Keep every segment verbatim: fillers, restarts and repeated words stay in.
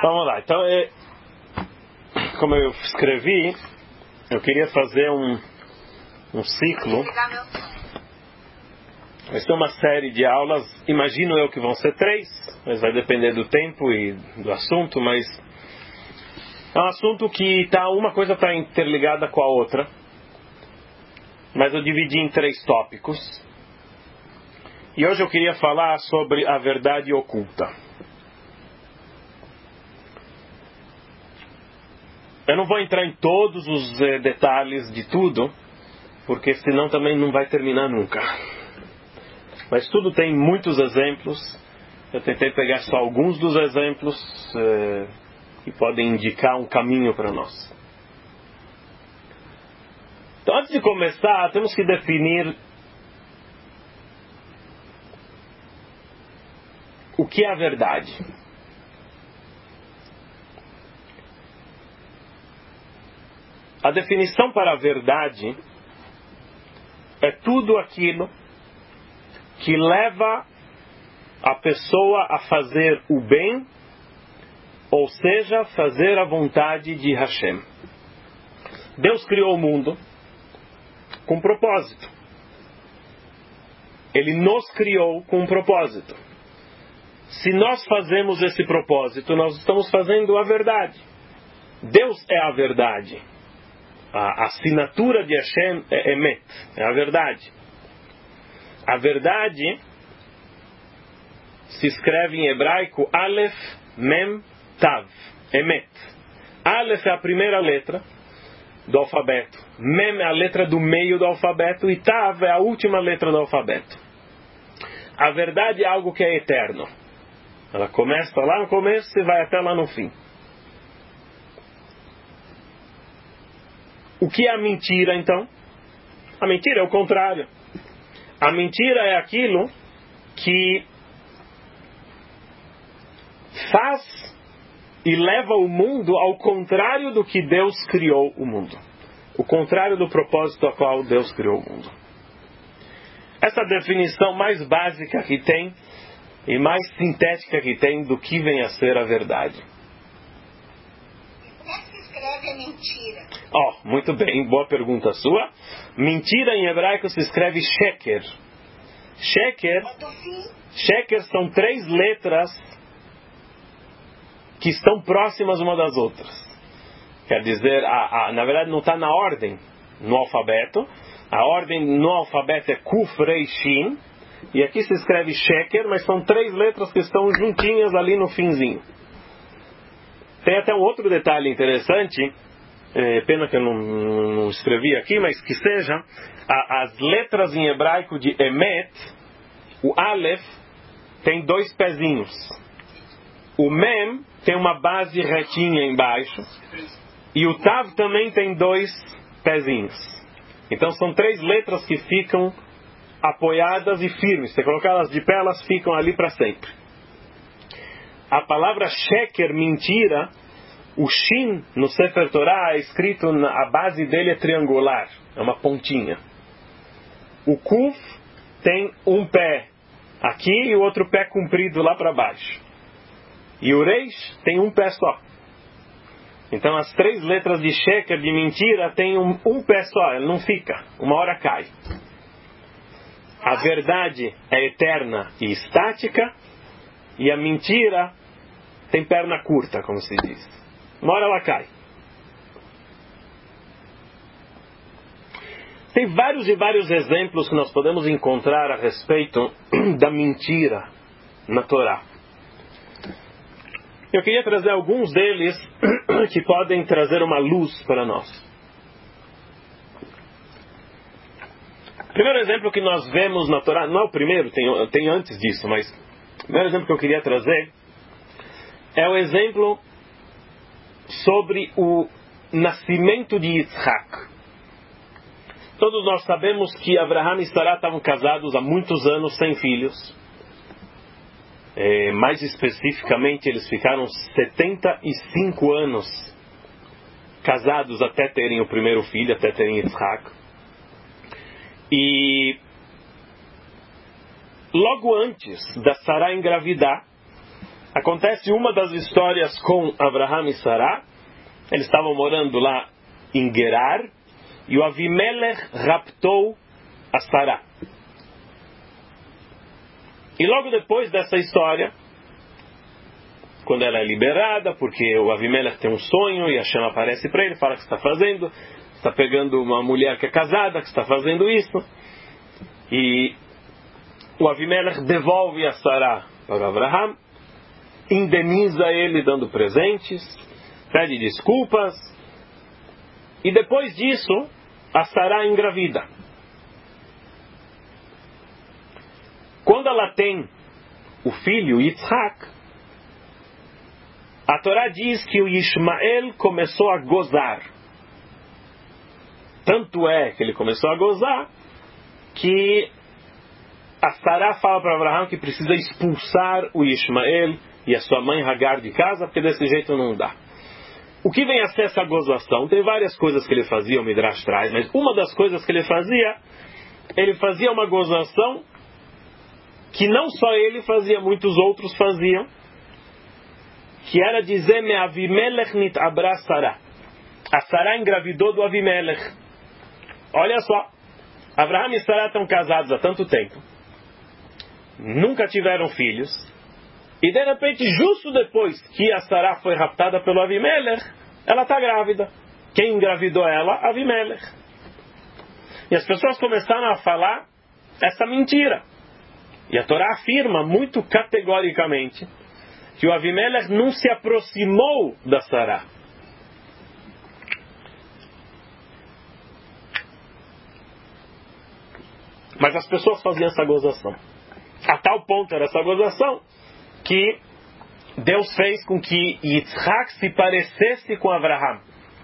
Vamos lá, então, é, como eu escrevi, eu queria fazer um, um ciclo. Vai ser uma série de aulas, imagino eu que vão ser três, mas vai depender do tempo e do assunto, mas é um assunto que tá, uma coisa está interligada com a outra, mas eu dividi em três tópicos. E hoje eu queria falar sobre a verdade oculta. Eu não vou entrar em todos os eh, detalhes de tudo, porque senão também não vai terminar nunca. Mas tudo tem muitos exemplos. Eu tentei pegar só alguns dos exemplos eh, que podem indicar um caminho para nós. Então, antes de começar, temos que definir o que é a verdade. A definição para a verdade é tudo aquilo que leva a pessoa a fazer o bem, ou seja, fazer a vontade de Hashem. Deus criou o mundo com propósito. Ele nos criou com um propósito. Se nós fazemos esse propósito, nós estamos fazendo a verdade. Deus é a verdade. A assinatura de Hashem é Emet, é a verdade. A verdade se escreve em hebraico Aleph, Mem, Tav, Emet. Aleph é a primeira letra do alfabeto. Mem é a letra do meio do alfabeto. E Tav é a última letra do alfabeto. A verdade é algo que é eterno. Ela começa lá no começo e vai até lá no fim. O que é a mentira, então? A mentira é o contrário. A mentira é aquilo que faz e leva o mundo ao contrário do que Deus criou o mundo. O contrário do propósito ao qual Deus criou o mundo. Essa é a definição mais básica que tem e mais sintética que tem do que vem a ser a verdade. É mentira. Oh, muito bem, boa pergunta sua. Mentira em hebraico se escreve sheker. Sheker, sheker são três letras que estão próximas uma das outras. Quer dizer, a, a, na verdade não está na ordem no alfabeto. A ordem no alfabeto é Kuf, Rei, Shin. E aqui se escreve sheker, mas são três letras que estão juntinhas ali no finzinho. Tem até um outro detalhe interessante, é, pena que eu não, não escrevi aqui, mas que seja, a, as letras em hebraico de Emet, o Aleph tem dois pezinhos. O Mem tem uma base retinha embaixo. E o Tav também tem dois pezinhos. Então são três letras que ficam apoiadas e firmes. Se você colocar elas de pé, elas ficam ali para sempre. A palavra sheker, mentira, o shin no Sefer Torah é escrito, na, a base dele é triangular, é uma pontinha. O kuf tem um pé aqui e o outro pé comprido lá para baixo. E o reish tem um pé só. Então as três letras de sheker, de mentira, tem um, um pé só, ele não fica, uma hora cai. A verdade é eterna e estática, e a mentira tem perna curta, como se diz. Uma hora ela cai. Tem vários e vários exemplos que nós podemos encontrar a respeito da mentira na Torá. Eu queria trazer alguns deles que podem trazer uma luz para nós. O primeiro exemplo que nós vemos na Torá, não é o primeiro, tem, tem antes disso, mas o primeiro exemplo que eu queria trazer é o exemplo sobre o nascimento de Yitzhak. Todos nós sabemos que Abraham e Sarah estavam casados há muitos anos sem filhos. É, mais especificamente, eles ficaram setenta e cinco anos casados até terem o primeiro filho, até terem Yitzhak. E logo antes da Sarah engravidar, Acontece uma das histórias com Abraham e Sará. Eles estavam morando lá em Gerar, e o Avimelech raptou a Sará. E logo depois dessa história, quando ela é liberada, porque o Avimelech tem um sonho e a Hashem aparece para ele, fala que está fazendo, está pegando uma mulher que é casada, que está fazendo isso, e o Avimelech devolve a Sará para Abraham, indeniza ele dando presentes, pede desculpas, e depois disso a Sará engravida. Quando ela tem o filho Yitzhak, a Torá diz que o Ishmael começou a gozar. Tanto é que ele começou a gozar que a Sará fala para Abraham que precisa expulsar o Ishmael e a sua mãe Hagar de casa, porque desse jeito não dá. O que vem a ser essa gozação? Tem várias coisas que ele fazia, o Midrash traz, mas uma das coisas que ele fazia, ele fazia uma gozação que não só ele fazia, muitos outros faziam, que era dizer: Me Avimelech nit abra Sará. A Sará engravidou do Avimelech. Olha só, Abraham e Sará estão casados há tanto tempo, nunca tiveram filhos, e de repente, justo depois que a Sará foi raptada pelo Avimelech, ela está grávida. Quem engravidou ela? Avimelech. E as pessoas começaram a falar essa mentira. E a Torá afirma muito categoricamente que o Avimelech não se aproximou da Sará. Mas as pessoas faziam essa gozação. A tal ponto era essa gozação que Deus fez com que Yitzhak se parecesse com Abraham.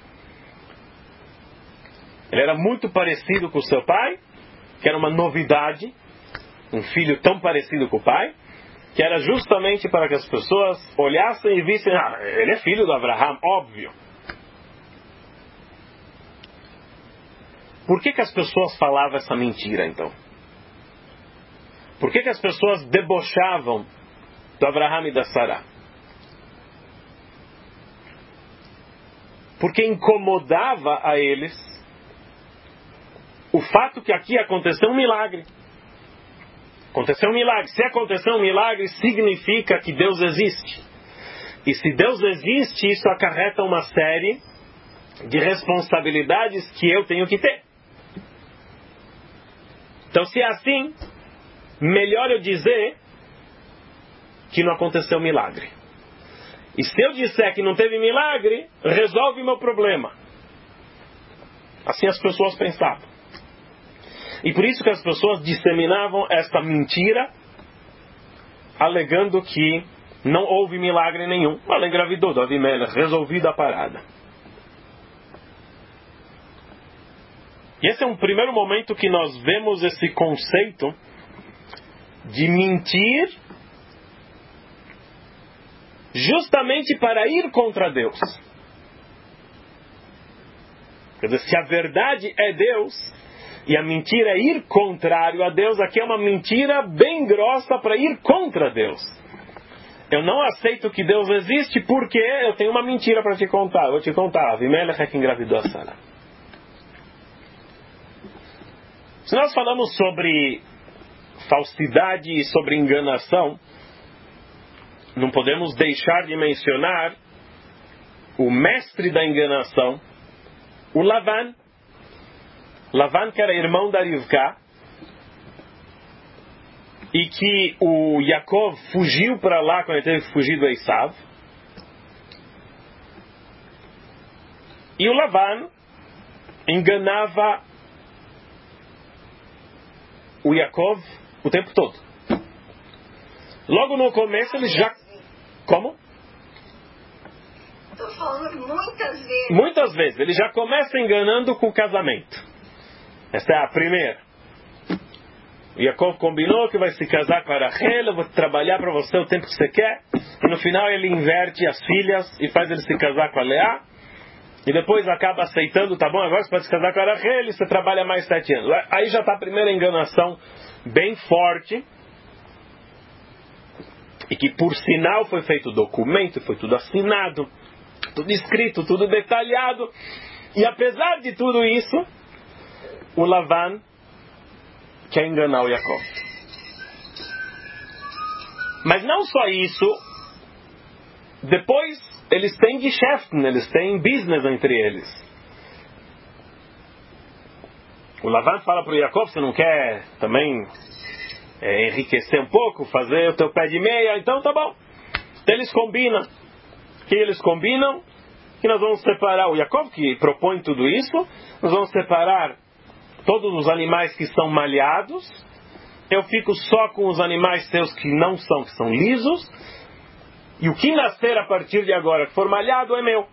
Ele era muito parecido com o seu pai, que era uma novidade, um filho tão parecido com o pai, que era justamente para que as pessoas olhassem e vissem: ah, ele é filho do Abraham, óbvio. Por que que as pessoas falavam essa mentira, então? Por que que as pessoas debochavam do Abraham e da Sará? Porque incomodava a eles o fato que aqui aconteceu um milagre. Aconteceu um milagre. Se aconteceu um milagre, significa que Deus existe. E se Deus existe, isso acarreta uma série de responsabilidades que eu tenho que ter. Então, se é assim, melhor eu dizer que não aconteceu milagre. E se eu disser que não teve milagre, resolve o meu problema. Assim as pessoas pensavam. E por isso que as pessoas disseminavam essa mentira, alegando que não houve milagre nenhum. Ela engravidou do Avimelech, resolvida a parada. E esse é um primeiro momento que nós vemos esse conceito de mentir justamente para ir contra Deus. Quer dizer, se a verdade é Deus e a mentira é ir contrário a Deus, aqui é uma mentira bem grossa para ir contra Deus. Eu não aceito que Deus existe porque eu tenho uma mentira para te contar. Eu vou te contar. Avimelech é que engravidou a Sará. Se nós falamos sobre falsidade e sobre enganação, não podemos deixar de mencionar o mestre da enganação, o Lavan. Lavan, que era irmão da Rivka, e que o Yaakov fugiu para lá quando ele teve que fugir do Esav. E o Lavan enganava o Yaakov o tempo todo. Logo no começo ele já... Como? Estou falando muitas vezes. Muitas vezes. Ele já começa enganando com o casamento. Essa é a primeira. O Yaakov combinou que vai se casar com a Rachel, eu vou trabalhar para você o tempo que você quer. E no final ele inverte as filhas e faz ele se casar com a Leá. E depois acaba aceitando, tá bom, agora você pode se casar com a Rachel e você trabalha mais sete anos. Aí já está a primeira enganação bem forte. E que por sinal foi feito o documento, foi tudo assinado, tudo escrito, tudo detalhado. E apesar de tudo isso, o Lavan quer enganar o Yaakov. Mas não só isso, depois eles têm Geschäften, eles têm business entre eles. O Lavan fala para o Yaakov, você não quer também é, enriquecer um pouco, fazer o teu pé de meia? Então tá bom. Então eles combinam. O que eles combinam? Que nós vamos separar, o Yaakov que propõe tudo isso, nós vamos separar todos os animais que são malhados, eu fico só com os animais seus que não são, que são lisos, e o que nascer a partir de agora, que for malhado, é meu.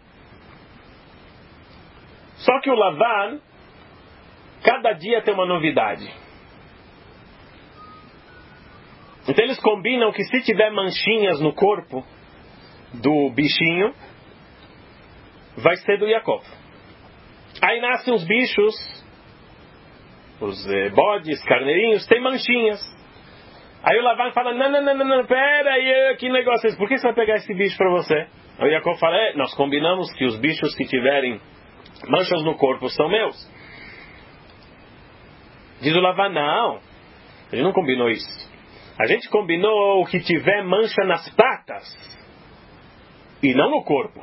Só que o Lavan, cada dia tem uma novidade. Então eles combinam que se tiver manchinhas no corpo do bichinho, vai ser do Yaakov. Aí nascem os bichos, os eh, bodes, carneirinhos, tem manchinhas. Aí o Lavan fala, não, não, não, não, não, pera aí, que negócio é esse? Por que você vai pegar esse bicho para você? Aí o Yaakov fala, é, nós combinamos que os bichos que tiverem manchas no corpo são meus. Diz o Lavan, não, a gente não combinou isso. A gente combinou o que tiver mancha nas patas e não no corpo.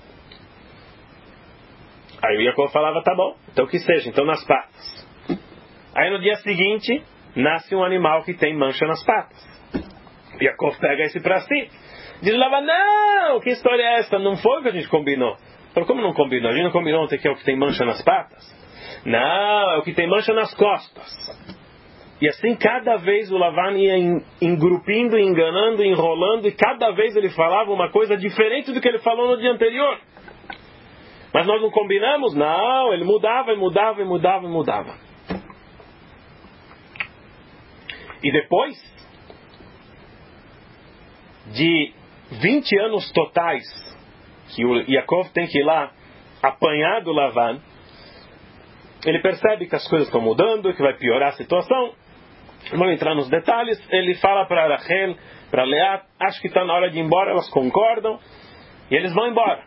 Aí o Yaakov falava, tá bom, então que seja, então nas patas. Aí no dia seguinte, nasce um animal que tem mancha nas patas. O Yaakov pega esse pra si. Diz lá, não, que história é essa? Não foi o que a gente combinou. Falou, como não combinou? A gente não combinou ontem que é o que tem mancha nas patas? Não, é o que tem mancha nas costas. E assim cada vez o Lavan ia engrupindo, enganando, enrolando, e cada vez ele falava uma coisa diferente do que ele falou no dia anterior. Mas nós não combinamos? Não, ele mudava e mudava e mudava e mudava. E depois de vinte anos totais que o Yaakov tem que ir lá apanhar do Lavan, ele percebe que as coisas estão mudando, que vai piorar a situação. Vamos entrar nos detalhes. Ele fala para Rachel, para Leá, acho que está na hora de ir embora, elas concordam, e eles vão embora.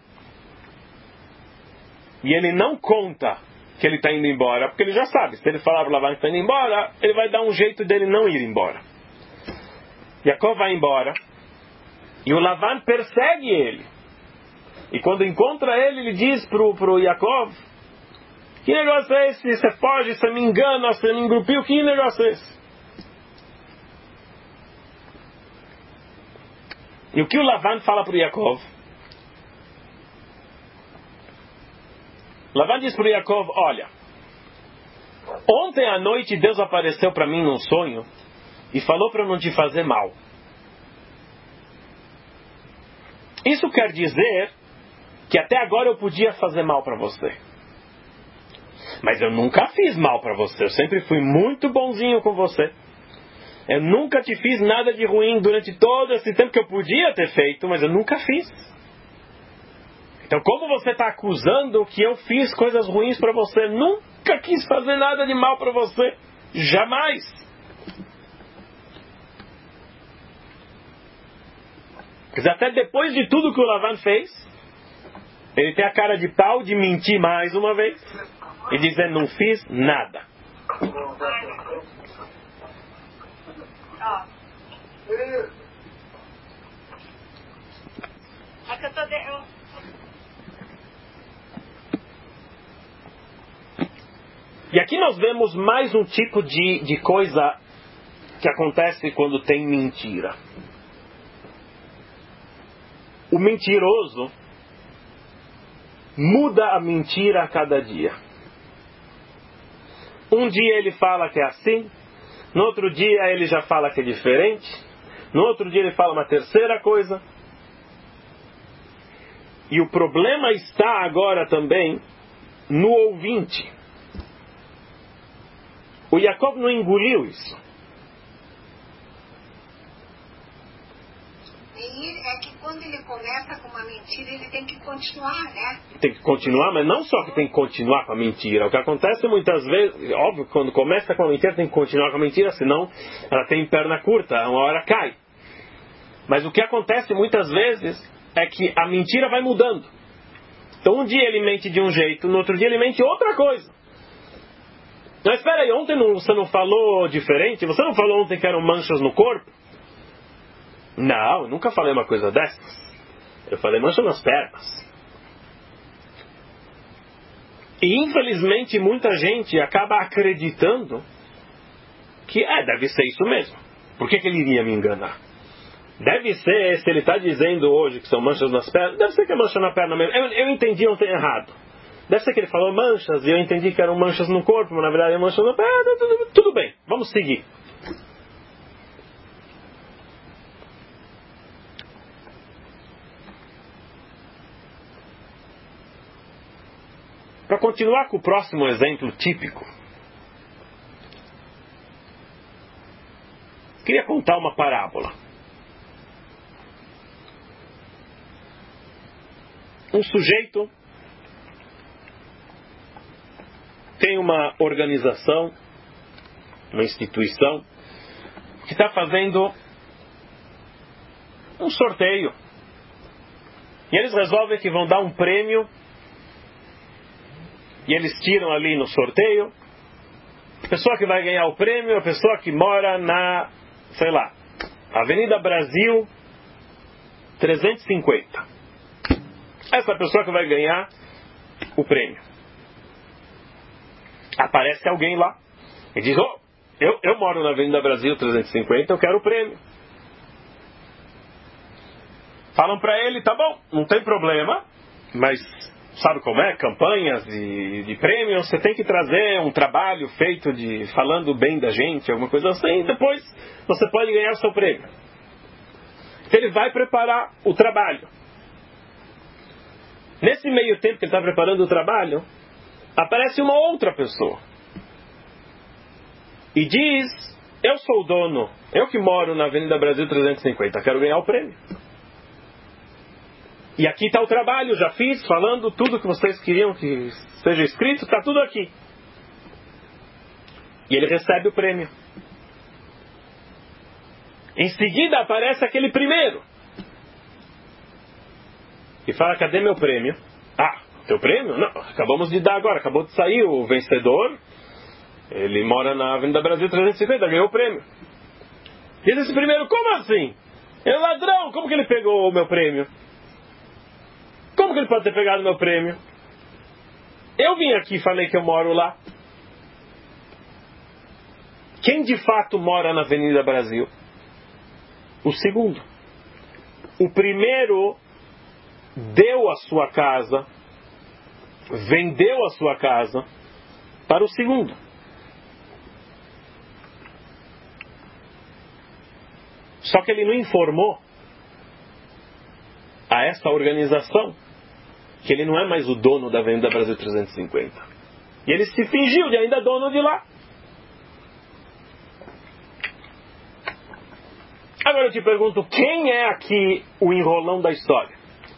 E ele não conta que ele está indo embora, porque ele já sabe, se ele falar para o Lavan que está indo embora, ele vai dar um jeito dele não ir embora. Yaakov vai embora, e o Lavan persegue ele. E quando encontra ele, ele diz para o Yaakov, que negócio é esse? Você foge, você me engana, você me engrupiu, que negócio é esse? E o que o Lavan fala para o Yaakov? Lavan diz para o Yaakov, olha, ontem à noite Deus apareceu para mim num sonho e falou para não te fazer mal. Isso quer dizer que até agora eu podia fazer mal para você. Mas eu nunca fiz mal para você, eu sempre fui muito bonzinho com você. Eu nunca te fiz nada de ruim durante todo esse tempo que eu podia ter feito, mas eu nunca fiz. Então, como você está acusando que eu fiz coisas ruins para você? Nunca quis fazer nada de mal para você. Jamais. Quer dizer, até depois de tudo que o Lavan fez, ele tem a cara de pau de mentir mais uma vez e dizer, não fiz nada. E aqui nós vemos mais um tipo de, de coisa que acontece quando tem mentira. O mentiroso muda a mentira a cada dia. Um dia ele fala que é assim, no outro dia ele já fala que é diferente, no outro dia ele fala uma terceira coisa. E o problema está agora também no ouvinte. O Yaakov não engoliu isso. É que quando ele começa com uma mentira, ele tem que continuar, né? Tem que continuar, mas não só que tem que continuar com a mentira. O que acontece muitas vezes, óbvio, quando começa com a mentira, tem que continuar com a mentira, senão ela tem perna curta, uma hora cai. Mas o que acontece muitas vezes é que a mentira vai mudando. Então um dia ele mente de um jeito, no outro dia ele mente outra coisa. Mas espera aí, ontem não, você não falou diferente? Você não falou ontem que eram manchas no corpo? Não, eu nunca falei uma coisa dessas. Eu falei mancha nas pernas. E infelizmente muita gente acaba acreditando que é, deve ser isso mesmo. Por que, que ele iria me enganar? Deve ser, se ele está dizendo hoje que são manchas nas pernas, deve ser que é mancha na perna mesmo. Eu, eu entendi ontem errado. Deve ser que ele falou manchas e eu entendi que eram manchas no corpo, mas na verdade é manchas na perna. Tudo, tudo bem, vamos seguir. Para continuar com o próximo exemplo típico, queria contar uma parábola. Um sujeito tem uma organização, uma instituição, que está fazendo um sorteio. E eles resolvem que vão dar um prêmio. E eles tiram ali no sorteio. A pessoa que vai ganhar o prêmio é a pessoa que mora na, sei lá, Avenida Brasil trezentos e cinquenta. Essa é a pessoa que vai ganhar o prêmio. Aparece alguém lá e diz, oh, eu, eu moro na Avenida Brasil trezentos e cinquenta, eu quero o prêmio. Falam para ele, tá bom, não tem problema, mas sabe como é? Campanhas de, de prêmios, você tem que trazer um trabalho feito de falando bem da gente, alguma coisa assim, depois você pode ganhar o seu prêmio. Então ele vai preparar o trabalho. Nesse meio tempo que ele está preparando o trabalho, aparece uma outra pessoa e diz, eu sou o dono, eu que moro na Avenida Brasil trezentos e cinquenta, quero ganhar o prêmio. E aqui está o trabalho, já fiz, falando tudo que vocês queriam que seja escrito, está tudo aqui. E ele recebe o prêmio. Em seguida aparece aquele primeiro. E fala, cadê meu prêmio? Ah, teu prêmio? Não, acabamos de dar agora, acabou de sair o vencedor. Ele mora na Avenida Brasil trezentos e cinquenta, ganhou o prêmio. Diz esse primeiro, como assim? É um ladrão, como que ele pegou o meu prêmio? Como que ele pode ter pegado o meu prêmio? Eu vim aqui e falei que eu moro lá. Quem de fato mora na Avenida Brasil? O segundo. O primeiro deu a sua casa, vendeu a sua casa para o segundo. Só que ele não informou a essa organização que ele não é mais o dono da Avenida Brasil trezentos e cinquenta. E ele se fingiu de ainda dono de lá. Agora eu te pergunto, quem é aqui o enrolão da história?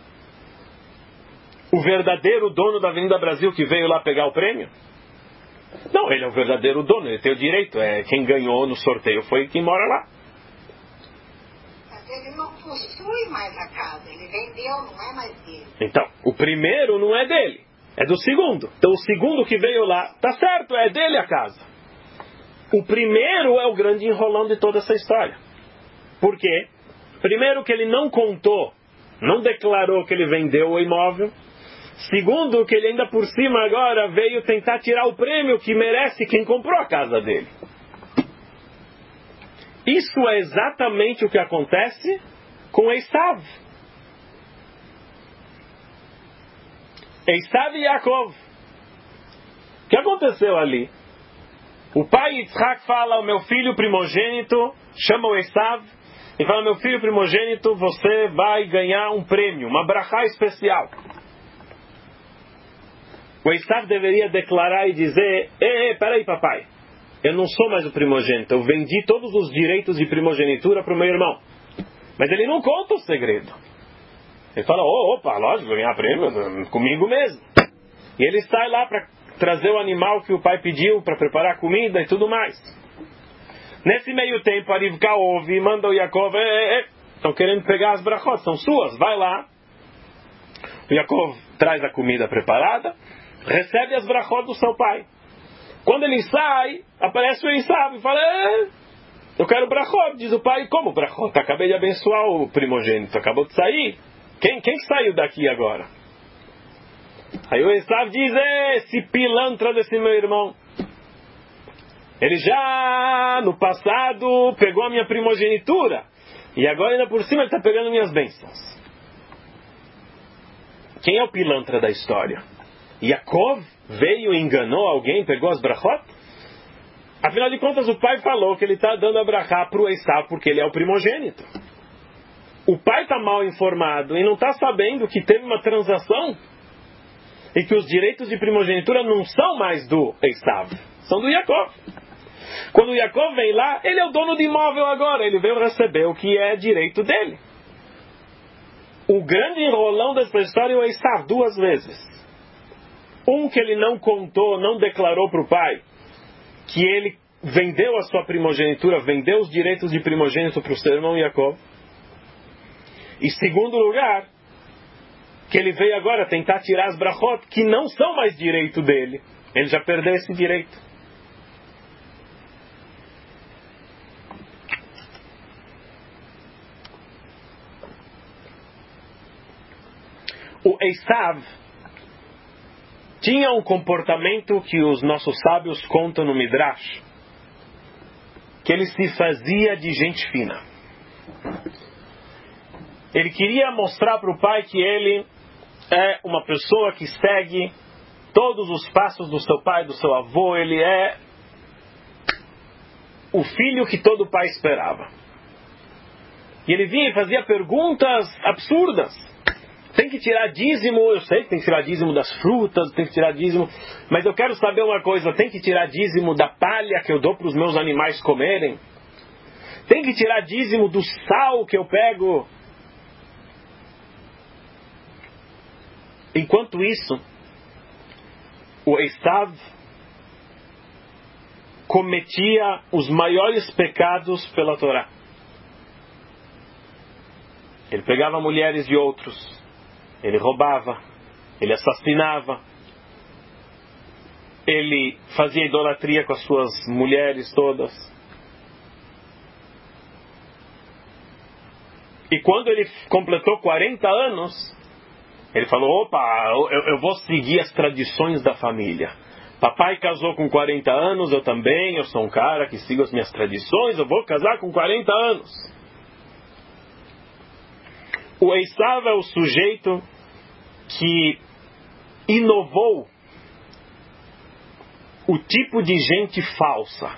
O verdadeiro dono da Avenida Brasil que veio lá pegar o prêmio? Não, ele é o verdadeiro dono, ele tem o direito. É, quem ganhou no sorteio foi quem mora lá. Mas ele não possui mais a casa, ele vendeu, não é mais dele. Então, o primeiro não é dele, é do segundo. Então o segundo que veio lá, tá certo, é dele a casa. O primeiro é o grande enrolão de toda essa história. Por quê? Primeiro que ele não contou, não declarou que ele vendeu o imóvel. Segundo, que ele ainda por cima agora veio tentar tirar o prêmio que merece quem comprou a casa dele. Isso é exatamente o que acontece com Esav. Esav e Yaakov. O que aconteceu ali? O pai Yitzhak fala ao meu filho primogênito, chama o Esav, e fala, meu filho primogênito, você vai ganhar um prêmio, uma brachá especial. O Esav deveria declarar e dizer, ei, ei, peraí papai, eu não sou mais o primogênito, eu vendi todos os direitos de primogenitura para o meu irmão. Mas ele não conta o segredo. Ele fala, oh, opa, lógico, ganhar prêmio comigo mesmo. E ele sai lá para trazer o animal que o pai pediu para preparar comida e tudo mais. Nesse meio tempo, a Rivka ouve e manda o Yaakov, ei, ei, estão querendo pegar as brachot, são suas, vai lá. O Yaakov traz a comida preparada, recebe as brachot do seu pai. Quando ele sai, aparece o Esav e fala, eh, eu quero brachot. Diz o pai, como brachot? Acabei de abençoar o primogênito, acabou de sair. Quem, quem saiu daqui agora? Aí o Esav diz, esse pilantra desse meu irmão. Ele já, no passado, pegou a minha primogenitura. E agora, ainda por cima, ele está pegando minhas bênçãos. Quem é o pilantra da história? Yaakov veio e enganou alguém, pegou as brachot? Afinal de contas, o pai falou que ele está dando a brachá para o Esav porque ele é o primogênito. O pai está mal informado e não está sabendo que teve uma transação e que os direitos de primogenitura não são mais do Esav, são do Yaakov. Quando o Yaakov vem lá, ele é o dono do imóvel agora, ele veio receber o que é direito dele. O grande enrolão dessa história é o Esav duas vezes. Um que ele não contou, não declarou para o pai, que ele vendeu a sua primogenitura, vendeu os direitos de primogênito para o seu irmão Yaakov. E segundo lugar, que ele veio agora tentar tirar as brachot, que não são mais direito dele. Ele já perdeu esse direito. O Esav tinha um comportamento que os nossos sábios contam no Midrash, que ele se fazia de gente fina. Ele queria mostrar para o pai que ele é uma pessoa que segue todos os passos do seu pai, do seu avô. Ele é o filho que todo pai esperava. E ele vinha e fazia perguntas absurdas. Tem que tirar dízimo, eu sei que tem que tirar dízimo das frutas, tem que tirar dízimo, mas eu quero saber uma coisa, tem que tirar dízimo da palha que eu dou para os meus animais comerem? Tem que tirar dízimo do sal que eu pego? Enquanto isso, o Esav cometia os maiores pecados pela Torá. Ele pegava mulheres de outros. Ele roubava, ele assassinava, ele fazia idolatria com as suas mulheres todas. E quando ele completou quarenta anos, ele falou, opa, eu, eu vou seguir as tradições da família. Papai casou com quarenta anos, eu também, eu sou um cara que sigo as minhas tradições, eu vou casar com quarenta anos. O Esav é o sujeito que inovou o tipo de gente falsa.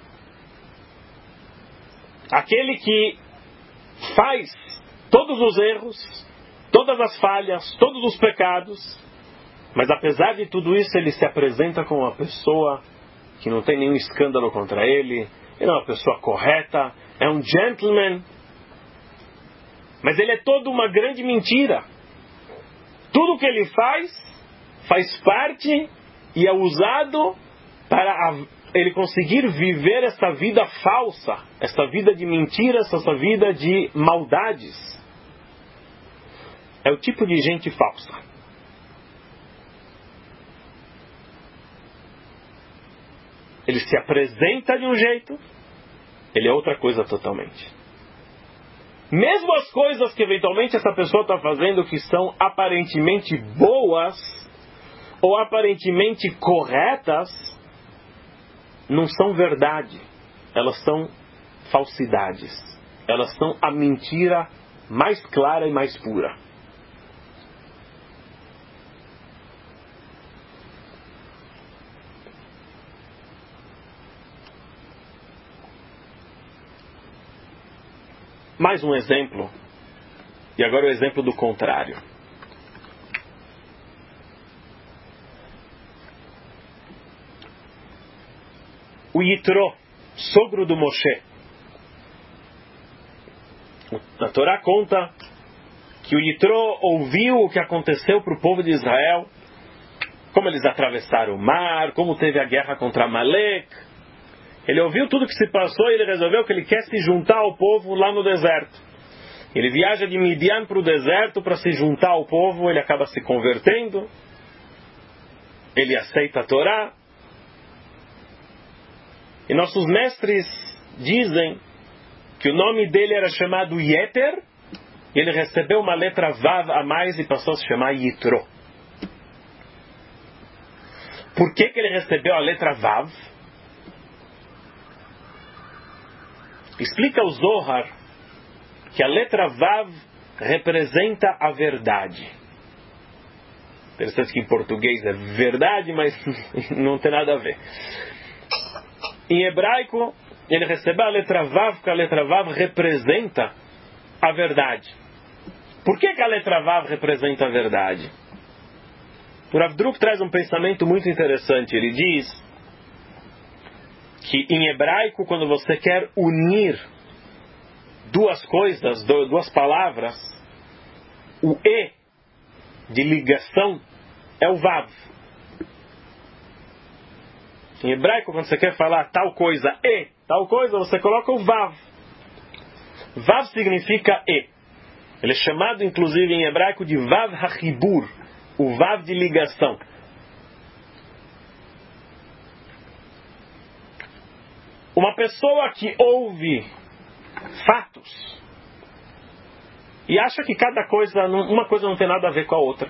Aquele que faz todos os erros, todas as falhas, todos os pecados, mas apesar de tudo isso ele se apresenta como uma pessoa que não tem nenhum escândalo contra ele, ele é uma pessoa correta, é um gentleman. Mas ele é toda uma grande mentira. Tudo que ele faz, faz parte e é usado para ele conseguir viver essa vida falsa, essa vida de mentiras, essa vida de maldades. É o tipo de gente falsa. Ele se apresenta de um jeito, ele é outra coisa totalmente. Mesmo as coisas que eventualmente essa pessoa está fazendo que são aparentemente boas ou aparentemente corretas, não são verdade. Elas são falsidades. Elas são a mentira mais clara e mais pura. Mais um exemplo, e agora o exemplo do contrário. O Yitro, sogro do Moshe. A Torá conta que o Yitro ouviu o que aconteceu para o povo de Israel, como eles atravessaram o mar, como teve a guerra contra Amalek. Ele ouviu tudo que se passou e ele resolveu que ele quer se juntar ao povo lá no deserto. Ele viaja de Midian para o deserto para se juntar ao povo, ele acaba se convertendo, ele aceita a Torá. E nossos mestres dizem que o nome dele era chamado Yeter, e ele recebeu uma letra Vav a mais e passou a se chamar Yitro. Por que que ele recebeu a letra Vav? Explica o Zohar que a letra Vav representa a verdade. Interessante que em português é verdade, mas não tem nada a ver. Em hebraico, ele recebeu a letra Vav, porque a letra Vav representa a verdade. Por que que a letra Vav representa a verdade? O Rav Druk traz um pensamento muito interessante. Ele diz que em hebraico, quando você quer unir duas coisas, duas palavras, o E de ligação é o Vav. Em hebraico, quando você quer falar tal coisa E, tal coisa, você coloca o Vav. Vav significa E. Ele é chamado, inclusive, em hebraico de Vav HaChibur, o Vav de ligação. Uma pessoa que ouve fatos e acha que cada coisa, uma coisa não tem nada a ver com a outra,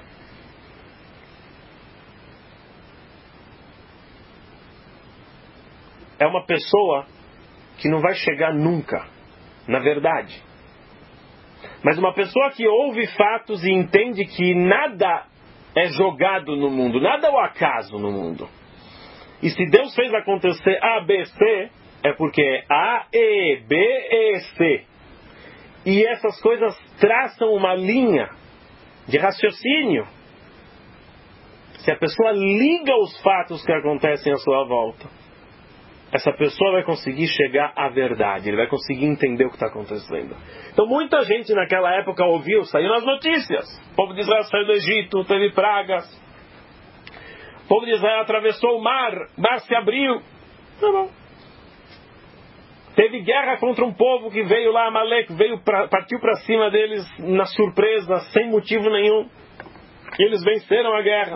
é uma pessoa que não vai chegar nunca na verdade. Mas uma pessoa que ouve fatos e entende que nada é jogado no mundo, nada é o acaso no mundo. E se Deus fez acontecer A, B, C, é porque é A, E, B, E, C. E essas coisas traçam uma linha de raciocínio. Se a pessoa liga os fatos que acontecem à sua volta, essa pessoa vai conseguir chegar à verdade, ele vai conseguir entender o que está acontecendo. Então muita gente naquela época ouviu, saiu nas notícias. O povo de Israel saiu do Egito, teve pragas. O povo de Israel atravessou o mar, o mar se abriu. Tá bom. Teve guerra contra um povo que veio lá, Amalek, veio pra, partiu para cima deles na surpresa, sem motivo nenhum. E eles venceram a guerra.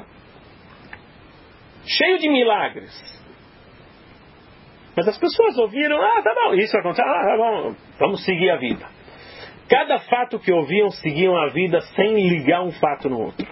Cheio de milagres. Mas as pessoas ouviram, ah, tá bom, isso aconteceu, ah, tá bom, vamos seguir a vida. Cada fato que ouviam, seguiam a vida sem ligar um fato no outro.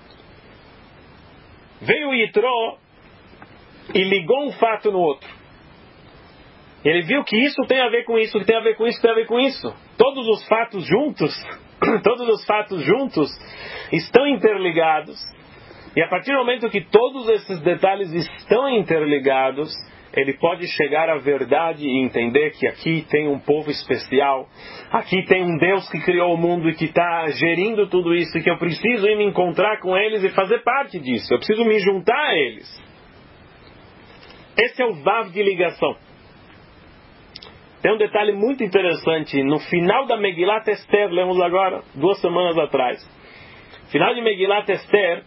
Veio o Yitro e ligou um fato no outro. Ele viu que isso tem a ver com isso, que tem a ver com isso, tem a ver com isso. Todos os fatos juntos, todos os fatos juntos estão interligados. E a partir do momento que todos esses detalhes estão interligados, ele pode chegar à verdade e entender que aqui tem um povo especial, aqui tem um Deus que criou o mundo e que está gerindo tudo isso, e que eu preciso ir me encontrar com eles e fazer parte disso, eu preciso me juntar a eles. Esse é o Vav de ligação. Tem um detalhe muito interessante, no final da Megilat Esther, lemos agora, duas semanas atrás, final de Megilat Esther,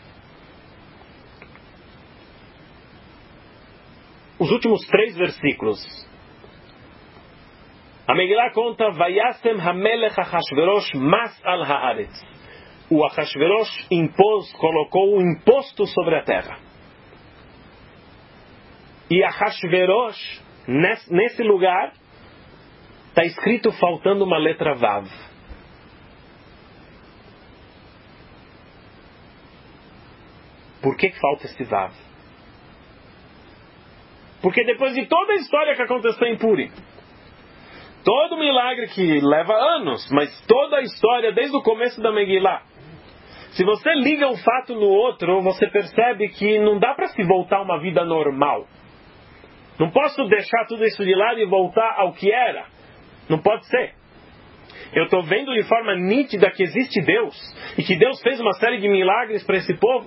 os últimos três versículos. A Megillah conta: Vayasem Hamelech Achashverosh mas al haaretz. O Achashverosh impôs, colocou um imposto sobre a terra. E Achashverosh, nesse lugar, está escrito faltando uma letra Vav. Por que falta esse Vav? Porque depois de toda a história que aconteceu em Purim, todo milagre que leva anos, mas toda a história desde o começo da Megillah, se você liga um fato no outro, você percebe que não dá para se voltar a uma vida normal. Não posso deixar tudo isso de lado e voltar ao que era. Não pode ser. Eu estou vendo de forma nítida que existe Deus e que Deus fez uma série de milagres para esse povo.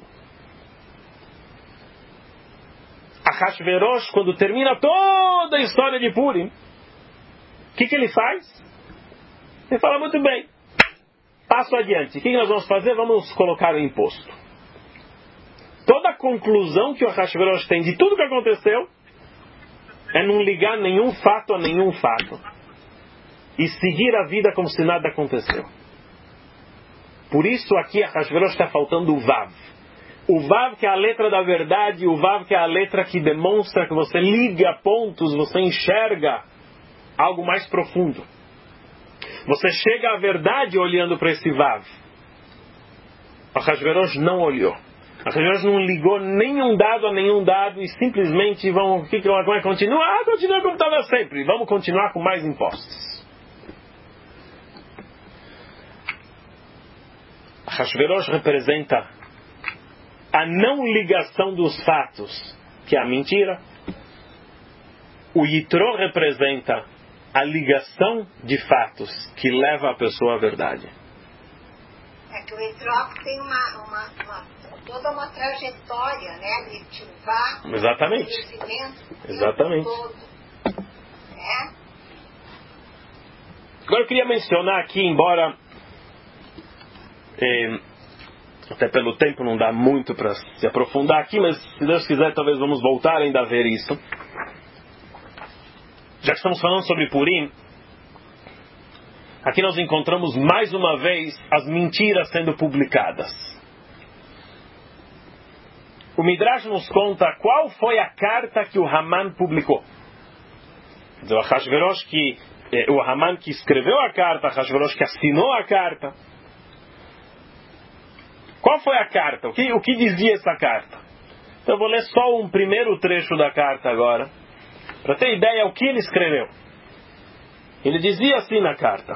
Achashverosh, quando termina toda a história de Purim, o que, que ele faz? Ele fala: muito bem, passo adiante. O que, que nós vamos fazer? Vamos colocar o imposto. Toda a conclusão que o Achashverosh tem de tudo que aconteceu é não ligar nenhum fato a nenhum fato. e seguir a vida como se nada aconteceu. Por isso aqui a Hashverosh está faltando o Vav. O Vav que é a letra da verdade, o Vav que é a letra que demonstra que você liga pontos, você enxerga algo mais profundo. Você chega à verdade olhando para esse Vav. A Hashverosh não olhou. A Hashverosh não ligou nenhum dado a nenhum dado e simplesmente vamos, o que vai continuar? Ah, continua como estava sempre. Vamos continuar com mais impostos. A Hashverosh representa a não ligação dos fatos, que é a mentira. O Yitro representa a ligação de fatos, que leva a pessoa à verdade. É que o Yitro tem uma, uma, uma, toda uma trajetória, né, de ativar Exatamente. o crescimento Exatamente. todo. Né? Agora eu queria mencionar aqui, embora eh, até pelo tempo não dá muito para se aprofundar aqui, mas se Deus quiser talvez vamos voltar ainda a ver isso. Já que estamos falando sobre Purim, aqui nós encontramos mais uma vez as mentiras sendo publicadas. O Midrash nos conta qual foi a carta que o Haman publicou. O Hashverosh que, eh, o Haman que escreveu a carta, o Hashverosh que assinou a carta. Qual foi a carta? O que, o que dizia essa carta? Então eu vou ler só um primeiro trecho da carta agora, para ter ideia o que ele escreveu. Ele dizia assim na carta: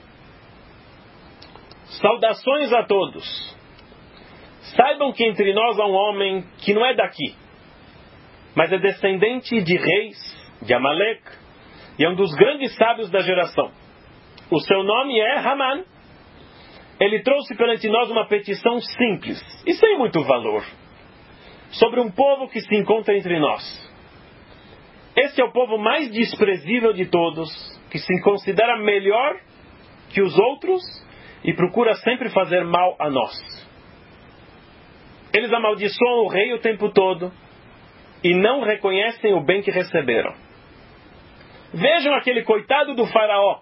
saudações a todos. Saibam que entre nós há um homem que não é daqui, mas é descendente de reis, de Amalek, e é um dos grandes sábios da geração. O seu nome é Haman. Ele trouxe perante nós uma petição simples e sem muito valor, sobre um povo que se encontra entre nós. Esse é o povo mais desprezível de todos, que se considera melhor que os outros e procura sempre fazer mal a nós. Eles amaldiçoam o rei o tempo todo e não reconhecem o bem que receberam. Vejam aquele coitado do faraó.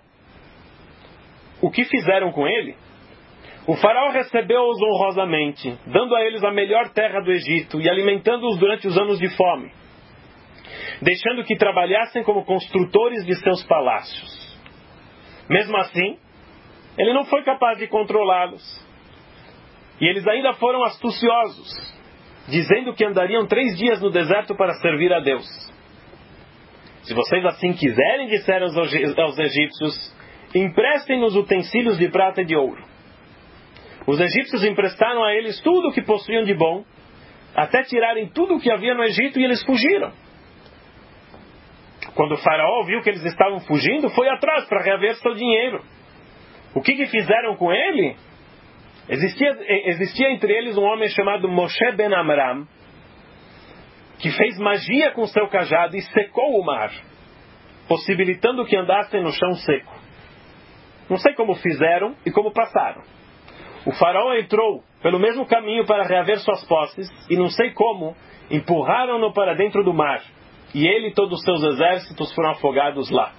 O que fizeram com ele? O faraó recebeu-os honrosamente, dando a eles a melhor terra do Egito e alimentando-os durante os anos de fome, deixando que trabalhassem como construtores de seus palácios. Mesmo assim, ele não foi capaz de controlá-los. E eles ainda foram astuciosos, dizendo que andariam três dias no deserto para servir a Deus. Se vocês assim quiserem, disseram aos egípcios, emprestem-nos utensílios de prata e de ouro. Os egípcios emprestaram a eles tudo o que possuíam de bom, até tirarem tudo o que havia no Egito, e eles fugiram. Quando o faraó viu que eles estavam fugindo, foi atrás para reaver seu dinheiro. O que, que fizeram com ele? Existia, existia entre eles um homem chamado Moshe ben Amram, que fez magia com seu cajado e secou o mar, possibilitando que andassem no chão seco. Não sei como fizeram e como passaram. O faraó entrou pelo mesmo caminho para reaver suas posses e não sei como empurraram-no para dentro do mar, e ele e todos os seus exércitos foram afogados lá,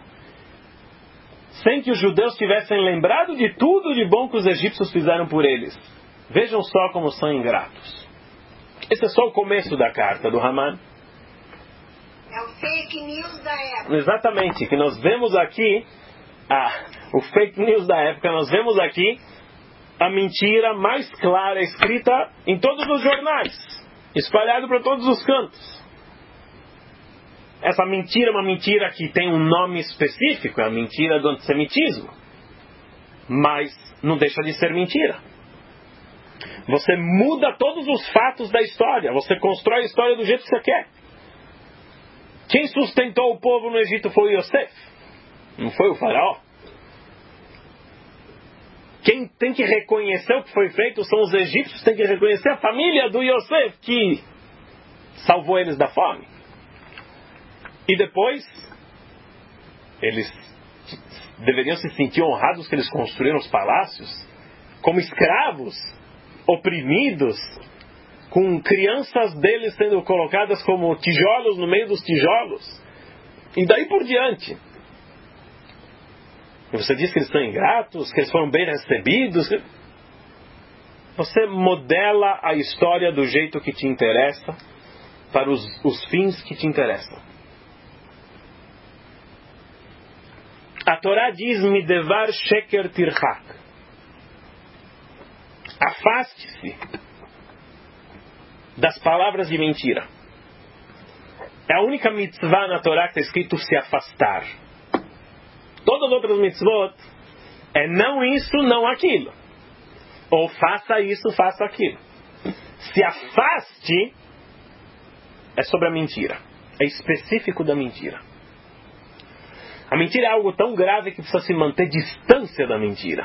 sem que os judeus tivessem lembrado de tudo de bom que os egípcios fizeram por eles. Vejam só como são ingratos. Esse é só o começo da carta do Haman. É o fake news da época. Exatamente, que nós vemos aqui, ah, o fake news da época, nós vemos aqui a mentira mais clara escrita em todos os jornais, espalhado para todos os cantos. Essa mentira é uma mentira que tem um nome específico, é a mentira do antissemitismo, mas não deixa de ser mentira. Você muda todos os fatos da história, você constrói a história do jeito que você quer. Quem sustentou o povo no Egito foi o Yosef, não foi o faraó. Quem tem que reconhecer o que foi feito são os egípcios, tem que reconhecer a família do Yosef que salvou eles da fome. E depois, eles deveriam se sentir honrados que eles construíram os palácios como escravos, oprimidos, com crianças deles sendo colocadas como tijolos no meio dos tijolos. E daí por diante. E você diz que eles são ingratos, que eles foram bem recebidos. Você modela a história do jeito que te interessa, para os, os fins que te interessam. A Torá diz: Midevar sheker tirchak. Afaste-se das palavras de mentira. É a única mitzvah na Torá que está escrito se afastar. Todas as outras mitzvot é não isso, não aquilo. Ou faça isso, faça aquilo. Se afaste é sobre a mentira. É específico da mentira. A mentira é algo tão grave que precisa se manter distância da mentira.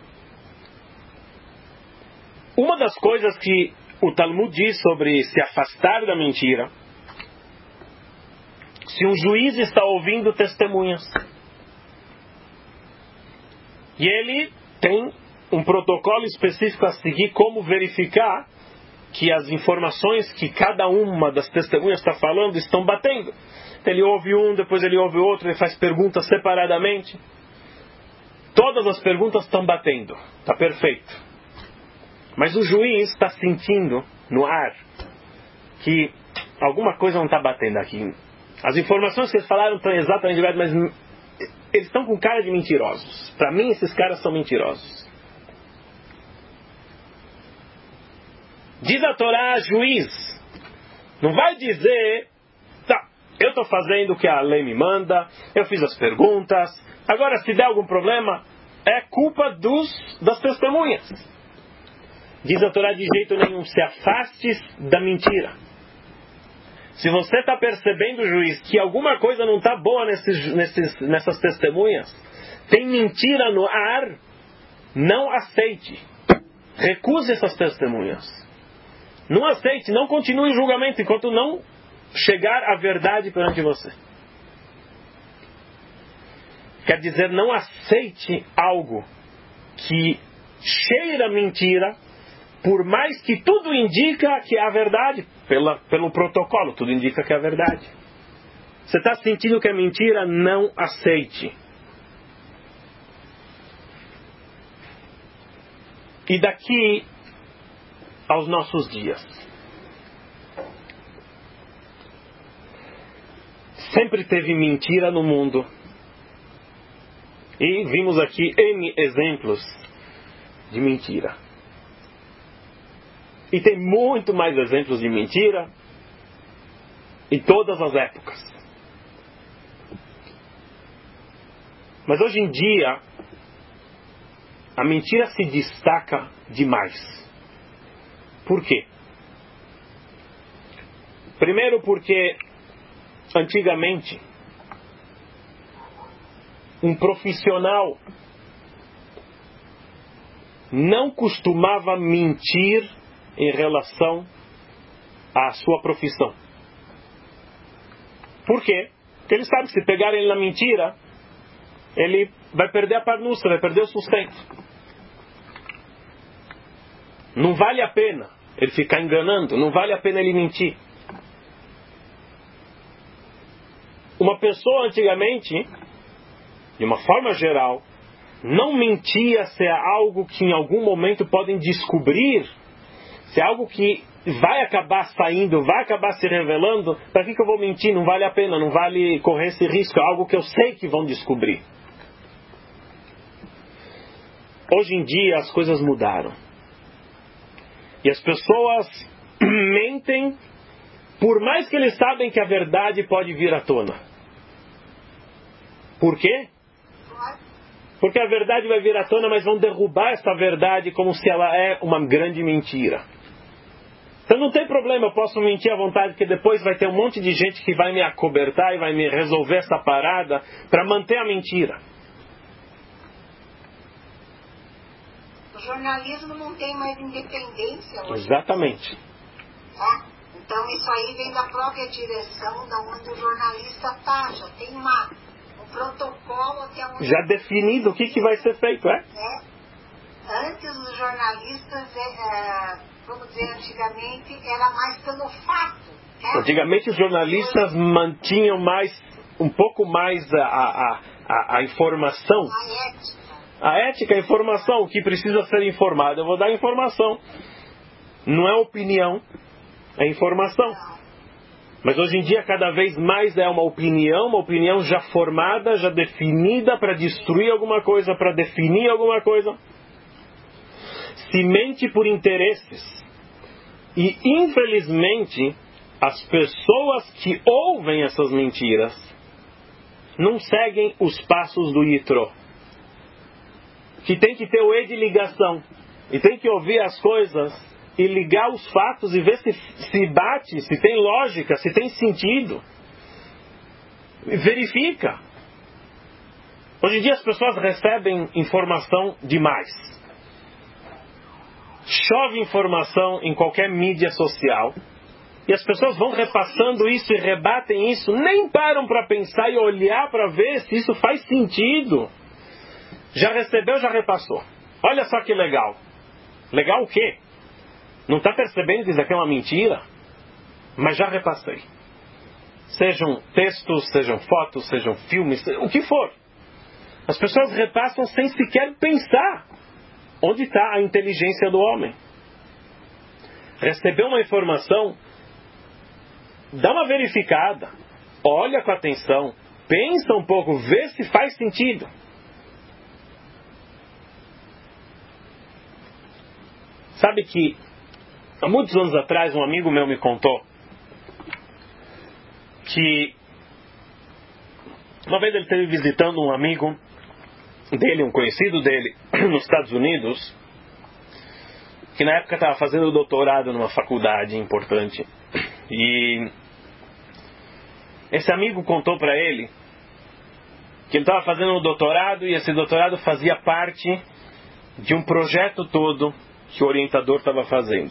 Uma das coisas que o Talmud diz sobre se afastar da mentira, se um juiz está ouvindo testemunhas e ele tem um protocolo específico a seguir, como verificar que as informações que cada uma das testemunhas está falando estão batendo. Ele ouve um, depois ele ouve outro, ele faz perguntas separadamente. Todas as perguntas estão batendo. Está perfeito. Mas o juiz está sentindo no ar que alguma coisa não está batendo aqui. As informações que eles falaram estão exatamente iguais, mas eles estão com cara de mentirosos. Para mim, esses caras são mentirosos. Diz a Torá, juiz, não vai dizer, tá, eu estou fazendo o que a lei me manda, eu fiz as perguntas, agora se der algum problema, é culpa dos, das testemunhas. Diz a Torá, de jeito nenhum, se afaste da mentira. Se você está percebendo, juiz, que alguma coisa não está boa nesses, nesses, nessas testemunhas, tem mentira no ar, não aceite. Recuse essas testemunhas. Não aceite, não continue o julgamento enquanto não chegar a verdade perante você. Quer dizer, não aceite algo que cheira mentira, por mais que tudo indica que é a verdade, pela, pelo protocolo, tudo indica que é a verdade. Você está sentindo que é mentira? Não aceite. E daqui aos nossos dias, sempre teve mentira no mundo. E vimos aqui N exemplos de mentira. E tem muito mais exemplos de mentira em todas as épocas. Mas hoje em dia, a mentira se destaca demais. Por quê? Primeiro porque, antigamente, um profissional não costumava mentir em relação à sua profissão. Por quê? Porque ele sabe que se pegarem ele na mentira, ele vai perder a parnuça, vai perder o sustento. Não vale a pena ele ficar enganando, não vale a pena ele mentir. Uma pessoa antigamente, de uma forma geral, não mentia se é algo que em algum momento podem descobrir, se é algo que vai acabar saindo, vai acabar se revelando. Para que, que eu vou mentir? Não vale a pena, não vale correr esse risco, é algo que eu sei que vão descobrir. Hoje em dia as coisas mudaram. E as pessoas mentem, por mais que eles sabem que a verdade pode vir à tona. Por quê? Porque a verdade vai vir à tona, mas vão derrubar essa verdade como se ela é uma grande mentira. Então não tem problema, eu posso mentir à vontade, porque depois vai ter um monte de gente que vai me acobertar e vai me resolver essa parada para manter a mentira. O jornalismo não tem mais independência hoje. Exatamente. É? Então isso aí vem da própria direção da onde o jornalista está. Já tem uma, um protocolo até onde... Já definido o que, que vai ser feito, é? é. Antes os jornalistas, é, vamos dizer, antigamente, era mais pelo fato. É? Antigamente os jornalistas mantinham mais, um pouco mais a, a, a, a informação. A ética. A ética é a informação, o que precisa ser informado. Eu vou dar informação. Não é opinião, é informação. Mas hoje em dia cada vez mais é uma opinião, uma opinião já formada, já definida para destruir alguma coisa, para definir alguma coisa. Se mente por interesses. E infelizmente as pessoas que ouvem essas mentiras não seguem os passos do Yitro, que tem que ter o E de ligação e tem que ouvir as coisas e ligar os fatos e ver se, se bate, se tem lógica, se tem sentido. Verifica. Hoje em dia as pessoas recebem informação demais. Chove informação em qualquer mídia social e as pessoas vão repassando isso e rebatem isso, nem param para pensar e olhar para ver se isso faz sentido. Já recebeu, já repassou. Olha só que legal. Legal o quê? Não está percebendo que isso aqui é uma mentira? Mas já repassei. Sejam textos, sejam fotos, sejam filmes, o que for. As pessoas repassam sem sequer pensar. Onde está a inteligência do homem? Recebeu uma informação, dá uma verificada, olha com atenção, pensa um pouco, vê se faz sentido. Sabe que há muitos anos atrás um amigo meu me contou que uma vez ele esteve visitando um amigo dele, um conhecido dele, nos Estados Unidos, que na época estava fazendo doutorado numa faculdade importante. E esse amigo contou para ele que ele estava fazendo um doutorado e esse doutorado fazia parte de um projeto todo que o orientador estava fazendo.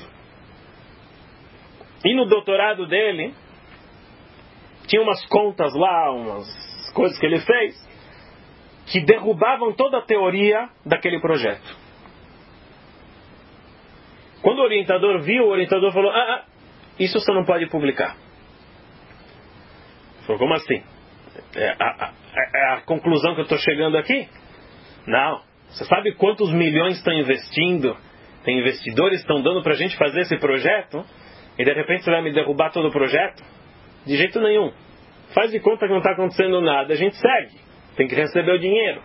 E no doutorado dele tinha umas contas lá, umas coisas que ele fez que derrubavam toda a teoria daquele projeto. Quando o orientador viu, o orientador falou: ah, ah, isso você não pode publicar. Falou: como assim? É a, a, a, a conclusão que eu estou chegando aqui? Não. Você sabe quantos milhões estão investindo? Tem investidores que estão dando para a gente fazer esse projeto? E de repente você vai me derrubar todo o projeto? De jeito nenhum. Faz de conta que não está acontecendo nada. A gente segue. Tem que receber o dinheiro.